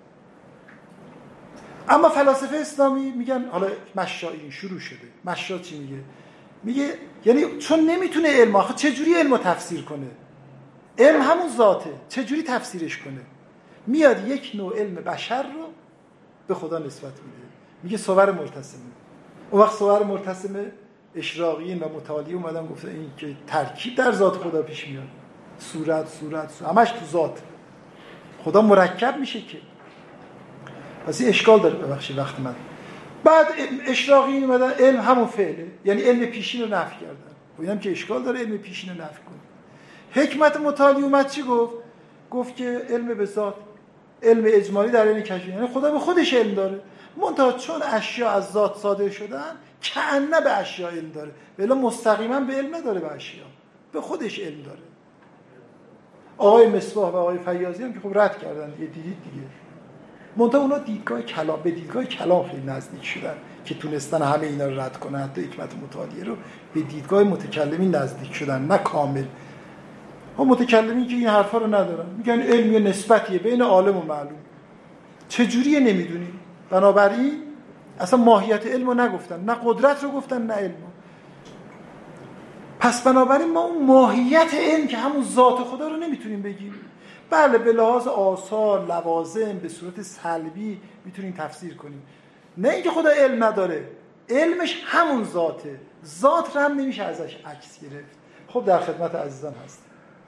اما فلاسفه اسلامی میگن حالا مشایی شروع شده. مشا چی میگه؟ میگه یعنی چون نمیتونه علم، آخه چه جوری علمو تفسیر کنه؟ علم همون ذاته، چه جوری تفسیرش کنه؟ میاد یک نوع علم بشر رو به خدا نسبت میده، میگه صور مرتسمه. اون وقت صور مرتسمه اشراقیین و متعالی اومدن گفتن این که ترکیب در ذات خدا پیش میاد، صورت صورت, صورت. همش تو ذات خدا مرکب میشه که، پس این اشکال داره. ببخشید وقت من. بعد اشراقیین اومدن علم همون فعله، یعنی علم پیشین رو نفی کردن. ببینم که اشکال داره علم پیشین رو نفی کنه. حکمت متعالی اومد چی گفت؟ گفت که علم به ذات، علم اجمالی در این کشف، یعنی خدا به خودش علم داره، منتها چون اشیا از ذات صادر شدن کأنه به اشیا علم داره، ولی مستقیما به علم نداره، به اشیا به خودش علم داره. آقای مصباح و آقای فیاضی هم که خب رد کردن دیگه، دیدید دیگه. منتها اونا دیدگاه کلام به دیدگاه کلام خیلی نزدیک شدن که تونستن همه اینا رو رد کنن، حتی حکمت متعالیه رو به دیدگاه متکلمین نزدیک شدن، نه کامل. ها متکلمین که این حرفا رو ندارن، میگن علم یه نسبتیه بین عالم و معلوم. چجوریه نمیدونی؟ بنابراین اصلا ماهیت علم رو نگفتن، نه قدرت رو گفتن نه علم. پس بنابراین ما اون ماهیت علم که همون ذات خدا رو نمیتونیم بگیم. بله به لحاظ آثار، لوازم به صورت سلبی میتونیم تفسیر کنیم، نه اینکه خدا علم نداره، علمش همون ذاته، ذات رو هم نمیشه ازش عکس گرفت. خب در خدمت عزیزان هست.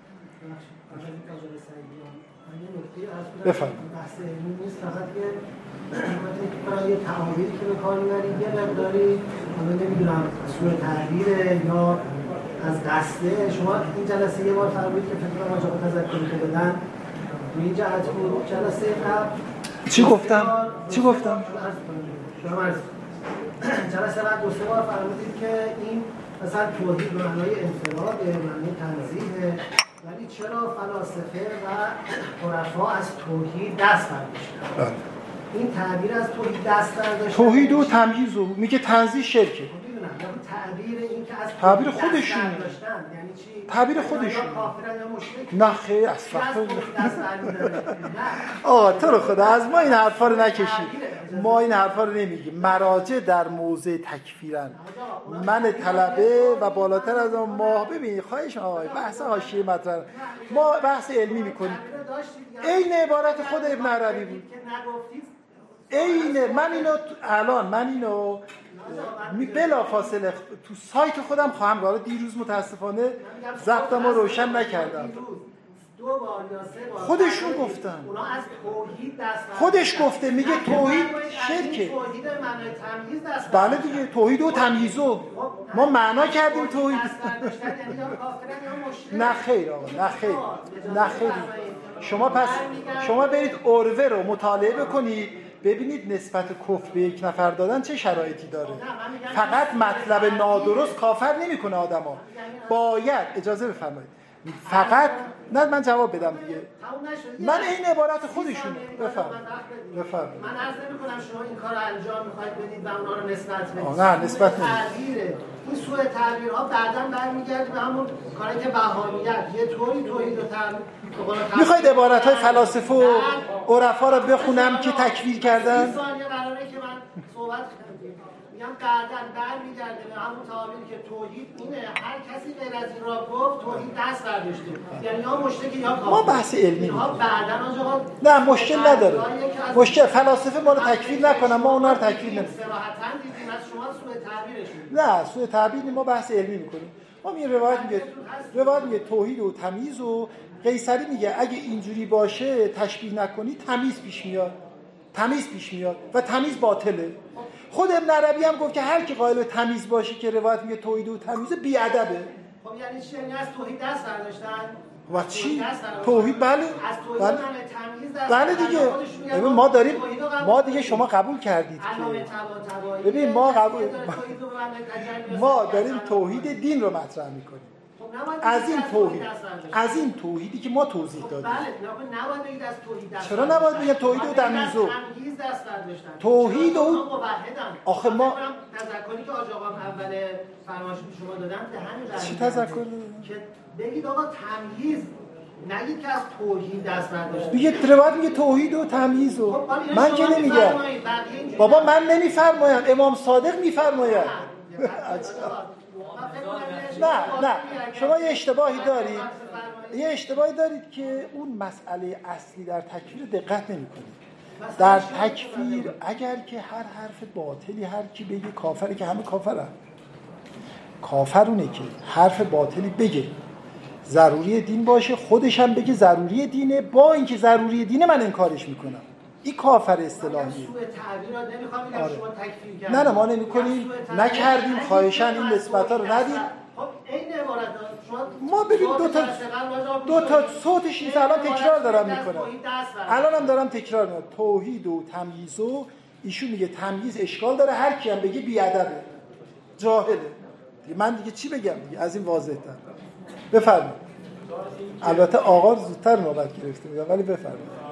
بفرمایید. بحث علمی نیست، فقط یه من یه تعابیری که به کار می‌برید یه مقداری من نمیدونم سوء تعبیره یا از قصده. شما این جلسه یه بار فرمودید که فکر کنم آقا تذکری که دادن این جهت بود. جلسه قبل چی گفتم؟ چی گفتم؟ شما عرض جلسه قبل دو سه بار فرمودید که این مثلا توحید به معنای انفراد، به معنای تنزیه، ولی چرا فلاسفه و عرفا از توحید دست برداشتن؟ این تعبیر از توحید دست برداشتن توحید و تمییز و میگه تنزیه شرکه. میدونم تعبیر این که از تعبیر خودشون یعنی چی؟ تعبیر خودشون. کافرن یا مشرک؟ نه خیر اصلا. نه آقا تو رو خدا از ما این حرفا رو نکشید. ما این حرفا رو نمیگیم. مراجع در موضع تکفیرن. من طلبه و بالاتر از اون ما ببین خواهش آقای بحث حاشیه مطرح. ما بحث علمی میکنیم. عین عبارت خود ابن عربی بود. عین من اینو الان من اینو بلا فاصله تو سایت خودم خواهم گذاشت. دیروز متاسفانه ضبطمو روشن نکردم. دو دو بار یا سه بار خودشون گفتن، اونا از توحید دست خودش گفته، میگه توحید شرکه. توحید معنای تمییز دست بله دیگه، توحید و تمییزو ما معنا کردیم توحید. نه خیر آقا، نه خیر، نه خیر. شما پس شما برید اوروه رو مطالعه بکنید ببینید نسبت کفر به یک نفر دادن چه شرایطی داره. فقط مطلب نادرست کافر نمیکنه آدمو. باید اجازه بفرمایید فقط نه من جواب بدم دیگه. من این عبارت خودشونه. بفرمایید بفرمایید. من عرض نمی‌کنم شما این کارو انجام می‌خواید بدید و اونا رو نسبت بدید. نه نسبت نمیدید. این سوء تعبیرها بعداً برمیگرده به همون کاری که بهائیت یه طوری توحید رو تعبیر. میخواید عبارت‌های فلاسفه و عرفا رو بخونم که تکفیر کردن؟ سی ثانیه قراره که من صحبت کنم. میگم بعداً برمیگرده به همون تعبیری که توحید اینه، هر کسی غیر از این را گفت توحید دست برداشته. یعنی یا مشرک یا کافر. ما بحث علمی ها بعداً آقا نه مشکل نداره. مشکل فلاسفه ما رو تکفیر نکنن، ما اونا رو تکفیر نمی‌کنیم. صراحتاً دیدیم از شما سوء تعبیرشون. نه سوء تعبیر ما بحث علمی می‌کنیم. ما می روایت میگه روایت میگه توحید و تمییز و قیصری میگه اگه اینجوری باشه تشبیه نکنی تمیز پیش میاد، تمیز پیش میاد و تمیز باطله. خود ابن عربی هم گفت که هر کی قائل به تمیز باشه که روایت میگه توحید و تمییز بی ادبه. خب یعنی چی؟ یعنی از توحید دست برداشتن؟ و چی؟ توحید بله. از توحید بله. تمییز دست بله دیگه. ببین ما داریم ما دیگه شما قبول کردید که ببین ما قبول ما داریم توحید دین رو مطرح میکنیم. از این توحید از این توحیدی که ما توضیح دادیم. بله نباید بگید از توحید دست. چرا نباید بگید توحید و تمییز و تمییز دست برداشتن؟ توحید و آخه ما تذکری که آقا آقام اول فرمایش شما دادن به همین چی تذکر که بگید آقا تمییز، نگید که از توحید دست برداشتن. دیگه روایت میگه توحید و تمییز و من که نمیگم. بابا من نمیفرمایم، امام صادق میفرماید. نه نه شما یه اشتباهی دارید یه اشتباهی دارید که اون مسئله اصلی در تکفیر دقت نمی‌کنید. در تکفیر اگر که هر حرف باطلی هر کی بگه کافره که همه کافرن. کافرونه که حرف باطلی بگه ضروری دین باشه خودش هم بگه ضروری دینه، با اینکه ضروری دینه من انکارش میکنم. این کافر اصطلاحیه. آره. نه نه ما نمی‌کنیم، نکردیم، خواهشاً این نسبت‌ها رو ندید. ما ببین دو تا دو تا صوتش نیست، الان تکرار دارم میکنم الان هم دارم تکرار میکنم. توحید و تمییز و ایشون میگه تمییز اشکال داره، هر کی هم بگه بی‌ادبه، جاهله. من دیگه چی بگم دیگه از این واضح‌تر. بفرمایید. البته آقا زودتر نوبت گرفته بودن ولی بفرمایید.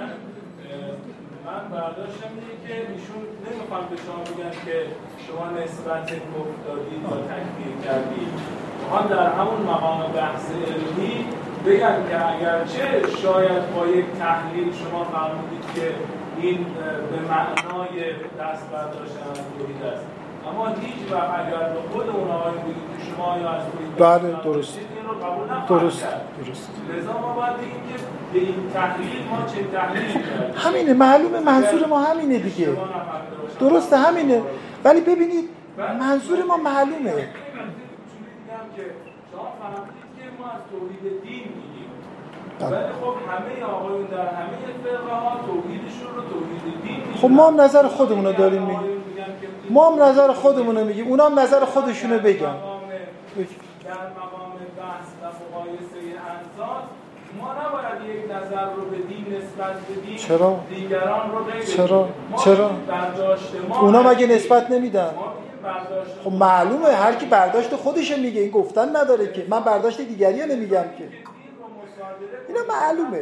من برداشتم اینه که ایشون نمیخوام به شما بگن که شما نسبت کفر دادید یا تکفیر کردید. میخوام در همون مقام بحث علمی بگم که اگرچه شاید با یک تحلیل شما فرمودید که این به معنای دست برداشتن از توحید است، اما هیچ وقت اگر به خود اون آقایون بگید که شما یا از توحید بله درست این رو قبول نخواهید درست کرد. درست. لذا ما باید بگیم که به این تحلیل ما چه تحلیلی کردیم. همینه، معلومه منظور ما همینه دیگه. درسته همینه. ولی ببینید منظور ما معلومه. چون میگم که شما فهمید که ما از توحید دین میگیم. ولی خب همه آقایون در همه فرقه ها توحیدشون رو توحید دین میگن. خب ما هم نظر خودمون رو داریم میگیم. ما هم نظر خودمون رو میگیم، اونا هم نظر خودشون رو بگن. در مقام بحث و مقایسه انصاف ما نباید یک نظر رو به دین نسبت بدیم. چرا؟ دیگران رو بگیم. چرا؟ چرا؟ اونا مگه نسبت نمیدن؟ خب معلومه هر کی برداشت خودشه میگه، این گفتن نداره که من برداشت دیگری رو نمیگم که. اینا معلومه.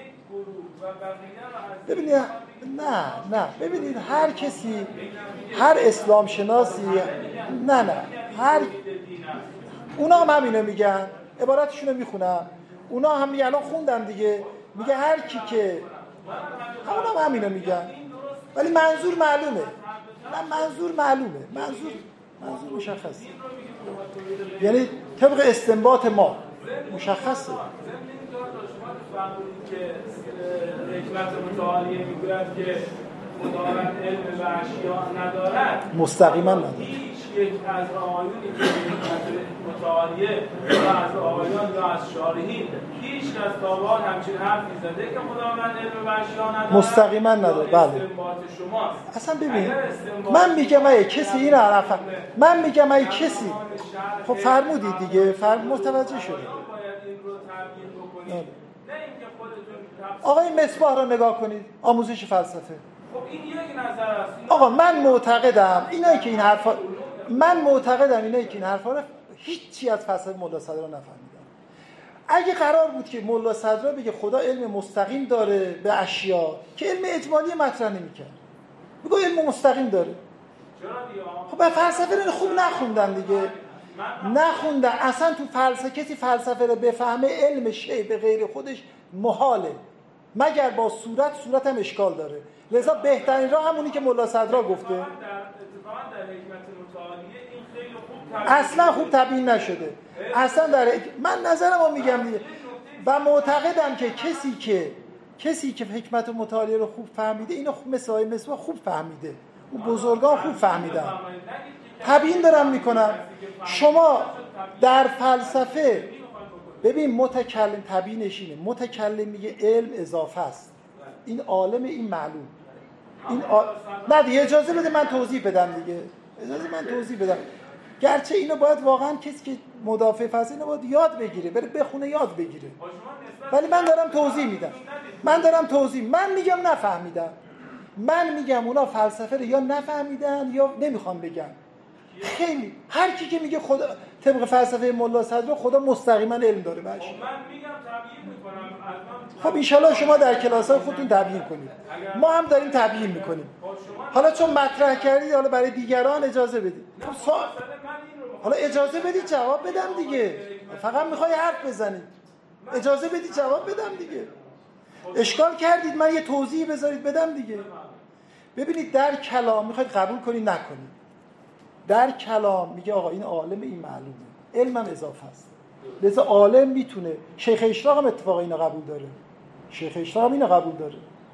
ببینید نه نه ببینید هر کسی هر اسلام شناسی نه نه هر اونا هم همینو میگن، عبارتشون رو میخونم، اونا هم میگن، الان خوندم دیگه، میگه هر کی که اونا هم همینو میگن ولی منظور معلومه. نه منظور معلومه، منظور منظور مشخصه، یعنی طبق استنباط ما مشخصه. که حکمت متعالیه میگوید که خداوند علم به اشیاء ندارد، مستقیما ندارد. هیچ یک از آقایونی که حکمت متعالیه یا از آقایان یا از شارحین هیچ کس تا به حال همچین حرفی زده که خداوند علم به اشیا نداره مستقیما نداره. بله استنباط شماست. اصلا ببین من میگم اگه کسی این حرف من میگم اگه کسی خب فرمودید دیگه فرم متوجه شده. آقای مصباح رو نگاه کنید آموزش فلسفه. خب این یک نظر است. آقا من معتقدم اینایی که این حرفا من معتقدم اینایی که این حرفا رو هیچی از فلسفه ملا صدرا نفهمیدن. اگه قرار بود که ملا صدرا بگه خدا علم مستقیم داره به اشیا که علم اجمالی مطرح نمی‌کرد. میگه علم مستقیم داره. خب به فلسفه رو خوب نخوندن دیگه. نخوندن اصلا تو فلسفه کسی فلسفه رو بفهمه علم شی به غیر خودش محاله مگر با صورت صورت هم اشکال داره. لذا بهترین راه همونی که ملا صدرا گفته. اصلا خوب تبیین نشده. اصلا در من نظرمو میگم دیگه و معتقدم که کسی که کسی که حکمت مطالعه رو خوب فهمیده اینو خوب مثل آقای مصباح خوب فهمیده. اون بزرگان خوب فهمیدن. تبیین دارم میکنم. شما در فلسفه ببین متکلم تبیینش اینه متکلم میگه علم اضافه است. این عالم این معلوم این آ... نه دیگه اجازه بده من توضیح بدم دیگه اجازه من توضیح بدم گرچه اینو باید واقعا کسی که مدافع فلسفه اینو باید یاد بگیره بره بخونه یاد بگیره ولی من دارم توضیح میدم من دارم توضیح من میگم نفهمیدم من میگم اونا فلسفه رو یا نفهمیدن یا نمیخوام بگم خیلی هر کی که میگه خدا طبق فلسفه ملا صدرا خدا مستقیما علم داره باشه. من میگم تبیین میکنم. خب ان شاءالله شما در کلاس‌های خودتون تبیین کنید. ما هم داریم تبیین میکنیم. حالا چون مطرح کردید حالا برای دیگران اجازه بدید. خب سوال حالا اجازه بدید جواب بدم دیگه. فقط میخوای حرف بزنید. اجازه بدید جواب بدم دیگه. اشکال کردید من یه توضیح بذارید بدم دیگه. ببینید در کلام میخواید قبول کنید نکنید. در کلام میگه آقا این عالم این معلومه علم هم اضافه است لذا عالم میتونه شیخ اشراق هم اتفاقا اینو قبول داره شیخ اشراق هم اینو قبول داره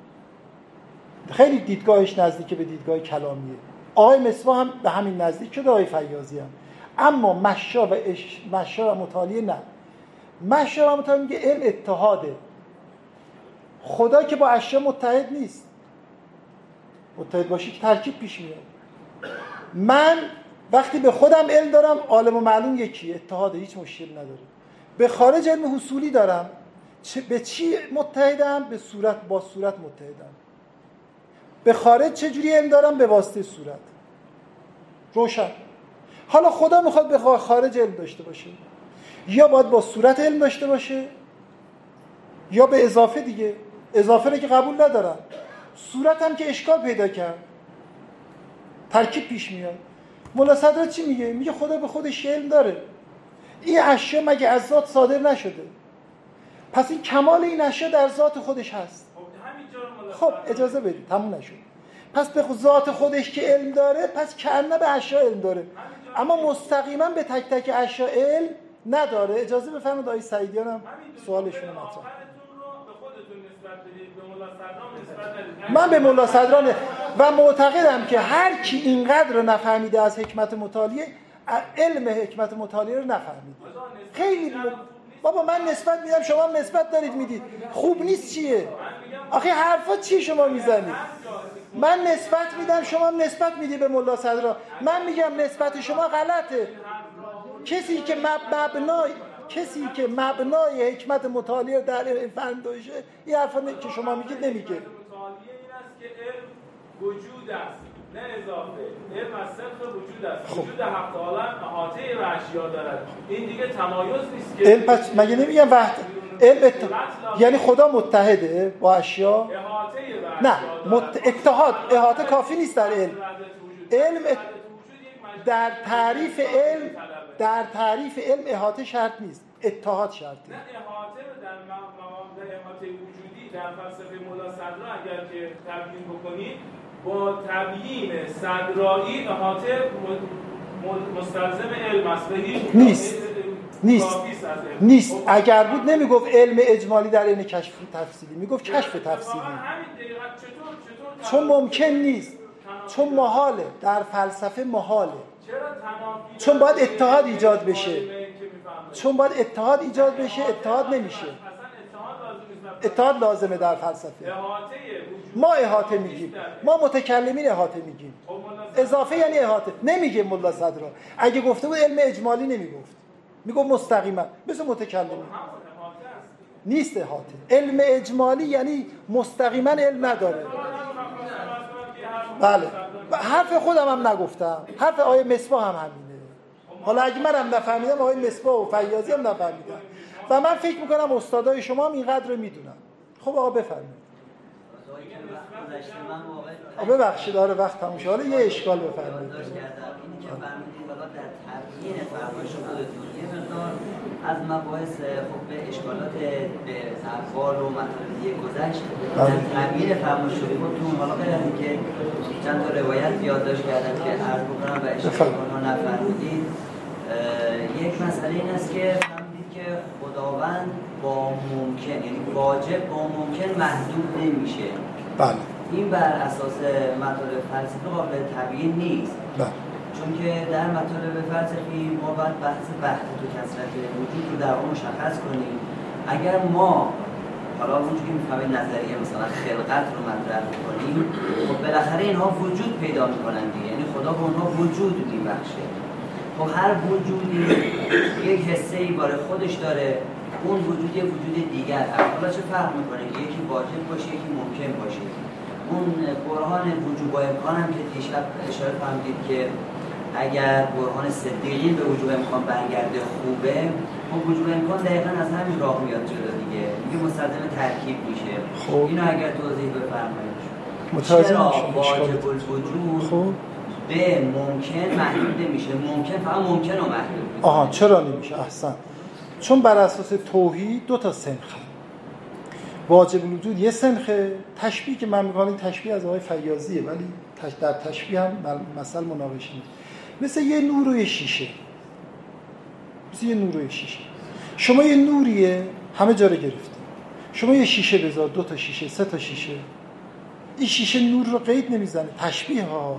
خیلی دیدگاهش نزدیک به دیدگاه کلامیه آقای مصباح هم به همین نزدیک شده آقای فیاضی هم اما مشا و اش... مشا و مطالعه نه مشا و مطالعه میگه علم اتحاده خدا که با اشیا متحد نیست متحد باشی که ترکیب پیش میاد من وقتی به خودم علم دارم عالم و معلوم یکیه اتحاده هیچ مشکلی نداره به خارج علم حصولی دارم چه به چی متحدم به صورت با صورت متحدم به خارج چه جوری علم دارم به واسطه صورت روشن حالا خدا میخواد به خارج علم داشته باشه یا باید با صورت علم داشته باشه یا به اضافه دیگه اضافه رو که قبول ندارم صورت هم که اشکال پیدا کرد ترکیب پیش میاد ملا صدرا چی میگه؟ میگه خدا به خودش علم داره این اشیا مگه از ذات صادر نشده پس این کمال این اشیا در ذات خودش هست خب اجازه بدید تموم نشد پس به ذات خودش که علم داره پس کأنه به اشیا علم داره اما مستقیما به تک تک اشیا علم نداره اجازه بفرمایید آقای سعیدیان هم سوالشون رو مطرح من به ملا صدرا و معتقدم که هر کی اینقدر رو نفهمیده از حکمت مطالعه علم حکمت مطالعه رو نفهمیده خیلی ب... بابا من نسبت میدم شما هم نسبت دارید میدید خوب نیست چیه آخه حرفا چی شما میزنید من نسبت میدم شما هم نسبت میدی به ملا صدرا من میگم نسبت شما غلطه کسی که مبنای کسی که مبنای حکمت مطالعه در فهم داشته این حرفا که شما میگید نمیگه مطالعه این است که علم وجود است نه اضافه علم از صرف وجود است وجود حق عالم احاطه به اشیا دارد این دیگه تمایز نیست که علم پس مگه نمیگم وحدت علم ات... یعنی خدا متحده با اشیا احاطه به نه مت... اتحاد احاطه کافی نیست در علم علم ات... در تعریف علم در تعریف علم احاطه شرط نیست اتحاد شرطه نه احاطه در مقام احاطه وجودی در فلسفه ملا صدرا اگر که تبیین بکنید با تبیین صدرایی احاطه مستلزم علم است نیست نیست نیست اگر بود نمیگفت علم اجمالی در این کشف تفصیلی میگفت کشف تفصیلی چون ممکن نیست چون محاله در فلسفه محاله چون باید اتحاد ایجاد بشه. چون باید اتحاد ایجاد بشه، اتحاد نمیشه. اتحاد لازمه در فلسفه. ما احاطه میگیم، ما متکلمین احاطه میگیم. اضافه یعنی احاطه. نمیگه ملا صدرا. اگه گفته بود علم اجمالی نمیگفت، میگفت مستقیما مثل متکلمین. نیست احاطه. علم اجمالی یعنی مستقیما علم نداره. بله. حرف خودم هم نگفتم، حرف آقای مصباح هم همینه. حالا اگه منم نفهمیدم آقای مصباح و فیاضی هم نفهمیدن و من فکر میکنم استادای شما هم اینقدر رو میدونن. خب آقا بفرمایید. آقا ببخشید داره وقت تموم شد. حالا یه اشکال بفرمایید. از مباحث خب به اشکالات به اقوال و مطالبی گذشت در تعبیر فرمایشاتی خودتون، حالا غیر از اینکه چند تا روایت یادداشت کردم که عرض بکنم و اشکال کنها نفرمودید، یک مسئله این است که فهمیدید که خداوند با ممکن یعنی واجب با ممکن محدود نمیشه. بله. این بر اساس مطالب فلسفی قابل تبیین نیست. بله. چون که در مطالب فلسفی ما باید بحث وحدت و کثرت وجود رو در اون مشخص کنیم. اگر ما حالا اونجوری که می‌فهمید نظریه مثلا خلقت رو مطرح کنیم، خب بالاخره اینها وجود پیدا می‌کنن دیگه، یعنی خدا به اونها وجود می‌بخشه. خب هر وجودی یک حسه‌ای برای خودش داره، اون وجود یک وجود دیگر هست. حالا چه فرق می‌کنه که یکی واجب باشه یکی ممکن باشه؟ اون برهان وجوب و امکان هم که دیشب اشاره فرمودید که اگر برهان صدیقین به وجوب امکان برگرده خوبه، خب وجوب امکان دقیقاً از همین راه میاد جلو دیگه، دیگه مستلزم ترکیب میشه. خب اینو اگر توضیح بفرمایید. چرا واجب الوجود خب به ممکن محدود نمیشه؟ ممکن فقط ممکن و محدود میشه. آها چرا نمیشه؟ احسن. چون بر اساس توحید دو تا سنخه. واجب الوجود یه سنخه، تشبیه که من میگم این تشبیه از آقای فیاضیه ولی در تشبیه هم مثلا مناقشه نیست. مثل یه نور و یه شیشه. مثل یه نور و یه شیشه. شما یه نوریه همه جا رو گرفته. شما یه شیشه بذار، دو تا شیشه، سه تا شیشه. این شیشه نور رو قید نمیزنه. تشبیه ها.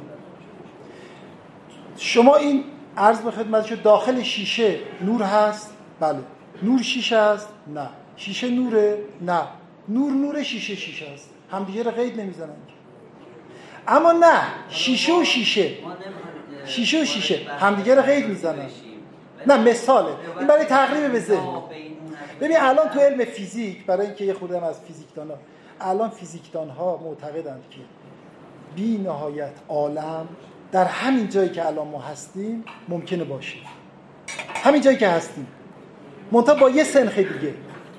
شما این عرض به خدمتتون داخل شیشه نور هست؟ بله. نور شیشه هست؟ نه. شیشه نوره؟ نه. نور نور شیشه شیشه است. همدیگه رو قید نمیزنن. اما نه، شیشه و شیشه شیشه و شیشه همدیگه رو قید میزنن. نه مثاله. این برای تقریب به ذهن. ببین الان تو علم فیزیک، برای اینکه یه خورده از فیزیکدانا، الان فیزیکدان‌ها معتقدند که بی نهایت عالم در همین جایی که الان ما هستیم ممکنه باشه. همین جایی که هستیم. منتها با یه سنخ دیگه.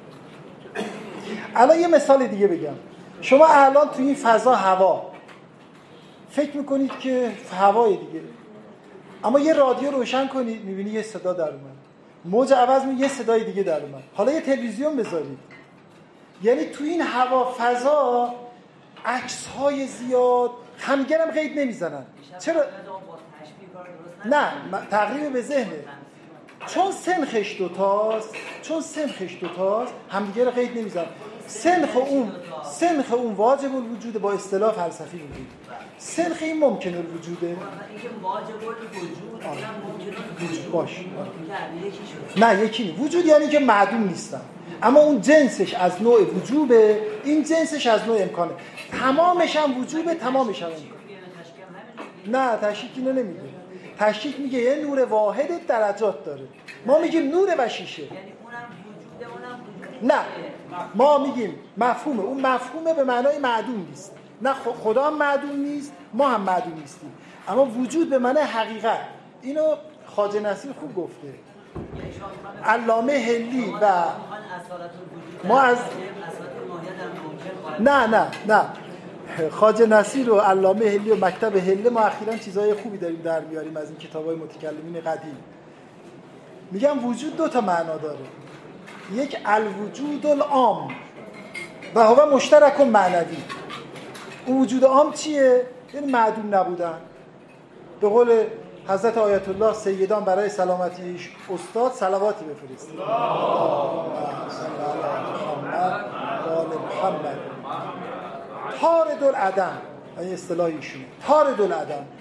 الان یه مثال دیگه بگم. شما الان تو این فضا هوا فکر میکنید که هوای دیگه، اما یه رادیو روشن کنید میبینی یه صدا در اومد، موج عوض می یه صدای دیگه در اومد. حالا یه تلویزیون بذارید، یعنی تو این هوا فضا عکس‌های زیاد همدیگه هم قید نمیزنن. چرا؟ نه تقریب به ذهنه. چون سنخش دوتاست، چون سنخش دوتاست همدیگه رو قید نمیزنن. سنخ اون سنخ اون واجب الوجود با اصطلاح فلسفی وجود. سنخ این ممکن الوجوده. اینکه واجب الوجود هم ممکن الوجود باشه. نه یکی نیست. وجود یعنی که معدوم نیستن. اما اون جنسش از نوع وجوبه، این جنسش از نوع امکانه. تمامش هم وجوبه، تمامش هم امکانه. نه تشکیک اینو نمیگه. تشکیک میگه یه نور واحد درجات داره. ما میگیم نور و شیشه. یعنی اونم وجوده اونم وجوده. نه ما میگیم مفهومه. اون مفهومه به معنای معدوم نیست. نه خدا هم معدوم نیست، ما هم معدوم نیستیم. اما وجود به معنای حقیقت. اینو خواجه نصیر خوب گفته. علامه هلی و ما از نه نه نه خواجه نصیر و علامه هلی و مکتب هلی ما اخیراً چیزای خوبی داریم در میاریم از این کتابای متکلمین قدیم. میگم وجود دو تا معنا داره. یک الوجود العام و هو مشترک معنوی. اون وجود عام چیه؟ یعنی معدوم نبودن. به قول حضرت آیت الله سیدان برای سلامتیش استاد صلواتی بفرست. اللهم صل علی محمد. طارد العدم، این اصطلاح ایشونه. طارد العدم.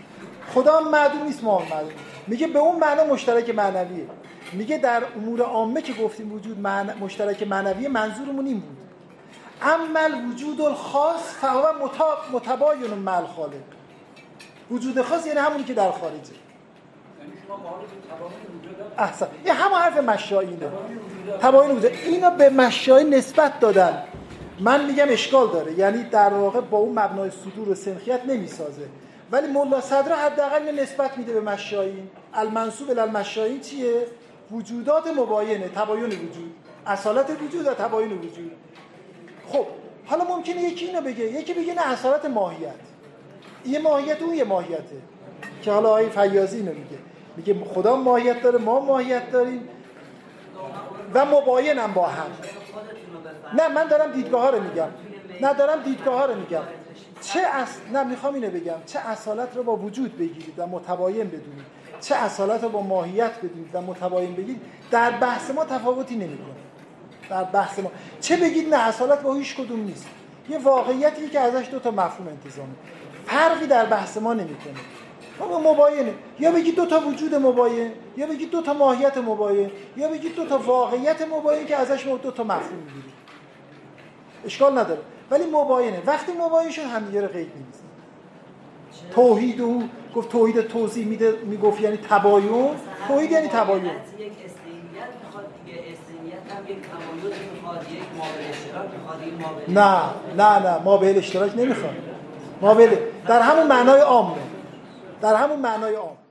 خدا هم معدوم نیست، ما هم معدوم. میگه به اون معنا مشترک معنویه. میگه در امور عامه که گفتیم وجود معنی مشترک معنویه، منظورمون این بود. اما الوجود الخاص فهو متباین مع الخالق. وجود خاص یعنی همونی که در خارجه. یعنی شما معارض تباین وجود دارید. احسن. این همون حرف مشایینه. تباین وجود. اینا به مشایین نسبت دادن. من میگم اشکال داره، یعنی در واقع با اون مبنای صدور و سنخیت نمیسازه، ولی ملا صدر حداقل نسبت میده به مشایین. المنسوب الی المشایین چیه؟ وجودات مباینه، تباین وجود، اصالت وجود و تباین وجود. خب حالا ممکنه یکی اینو بگه، یکی بگه نه اصالت ماهیت، یه ماهیت اون یه ماهیته، که حالا آقای فیاضی اینو میگه، میگه خدا ماهیت داره، ما ماهیت داریم و مباینم با هم. نه من دارم دیدگاه ها رو میگم، نه دارم دیدگاه ها رو میگم. چه اص... نه میخوام اینو بگم، چه اصالت رو با وجود بگیرید و متباین بدونید، چه اصالت رو با ماهیت بدونید و متباین بگیرید، در بحث ما تفاوتی نمیکنه. در بحث ما چه بگید نه اصالت با هیچ کدوم نیست، یه واقعیتی که ازش دو تا مفهوم انتزاعه، فرقی در بحث ما نمیکنه. اما مباینه، یا بگید دو تا وجود مباین، یا بگید دو تا ماهیت مباین، یا بگید دو تا واقعیت مباین که ازش ما دو تا مفهوم میگیریم، اشکال نداره. ولی مباینه، وقتی مباین شد همدیگه رو قید نمی‌زنه. توحید او گفت توحید توضیح میده، میگفت یعنی تباین، توحید یعنی تباین. یک استعینیت میخواد دیگه، استعینیت هم یک تمایز میخواد، یک مابع اشتراک میخواد، این مابع نه نه نه مابع اشتراک نمیخواد. مابع در همون معنای عامه، در همون معنای عام.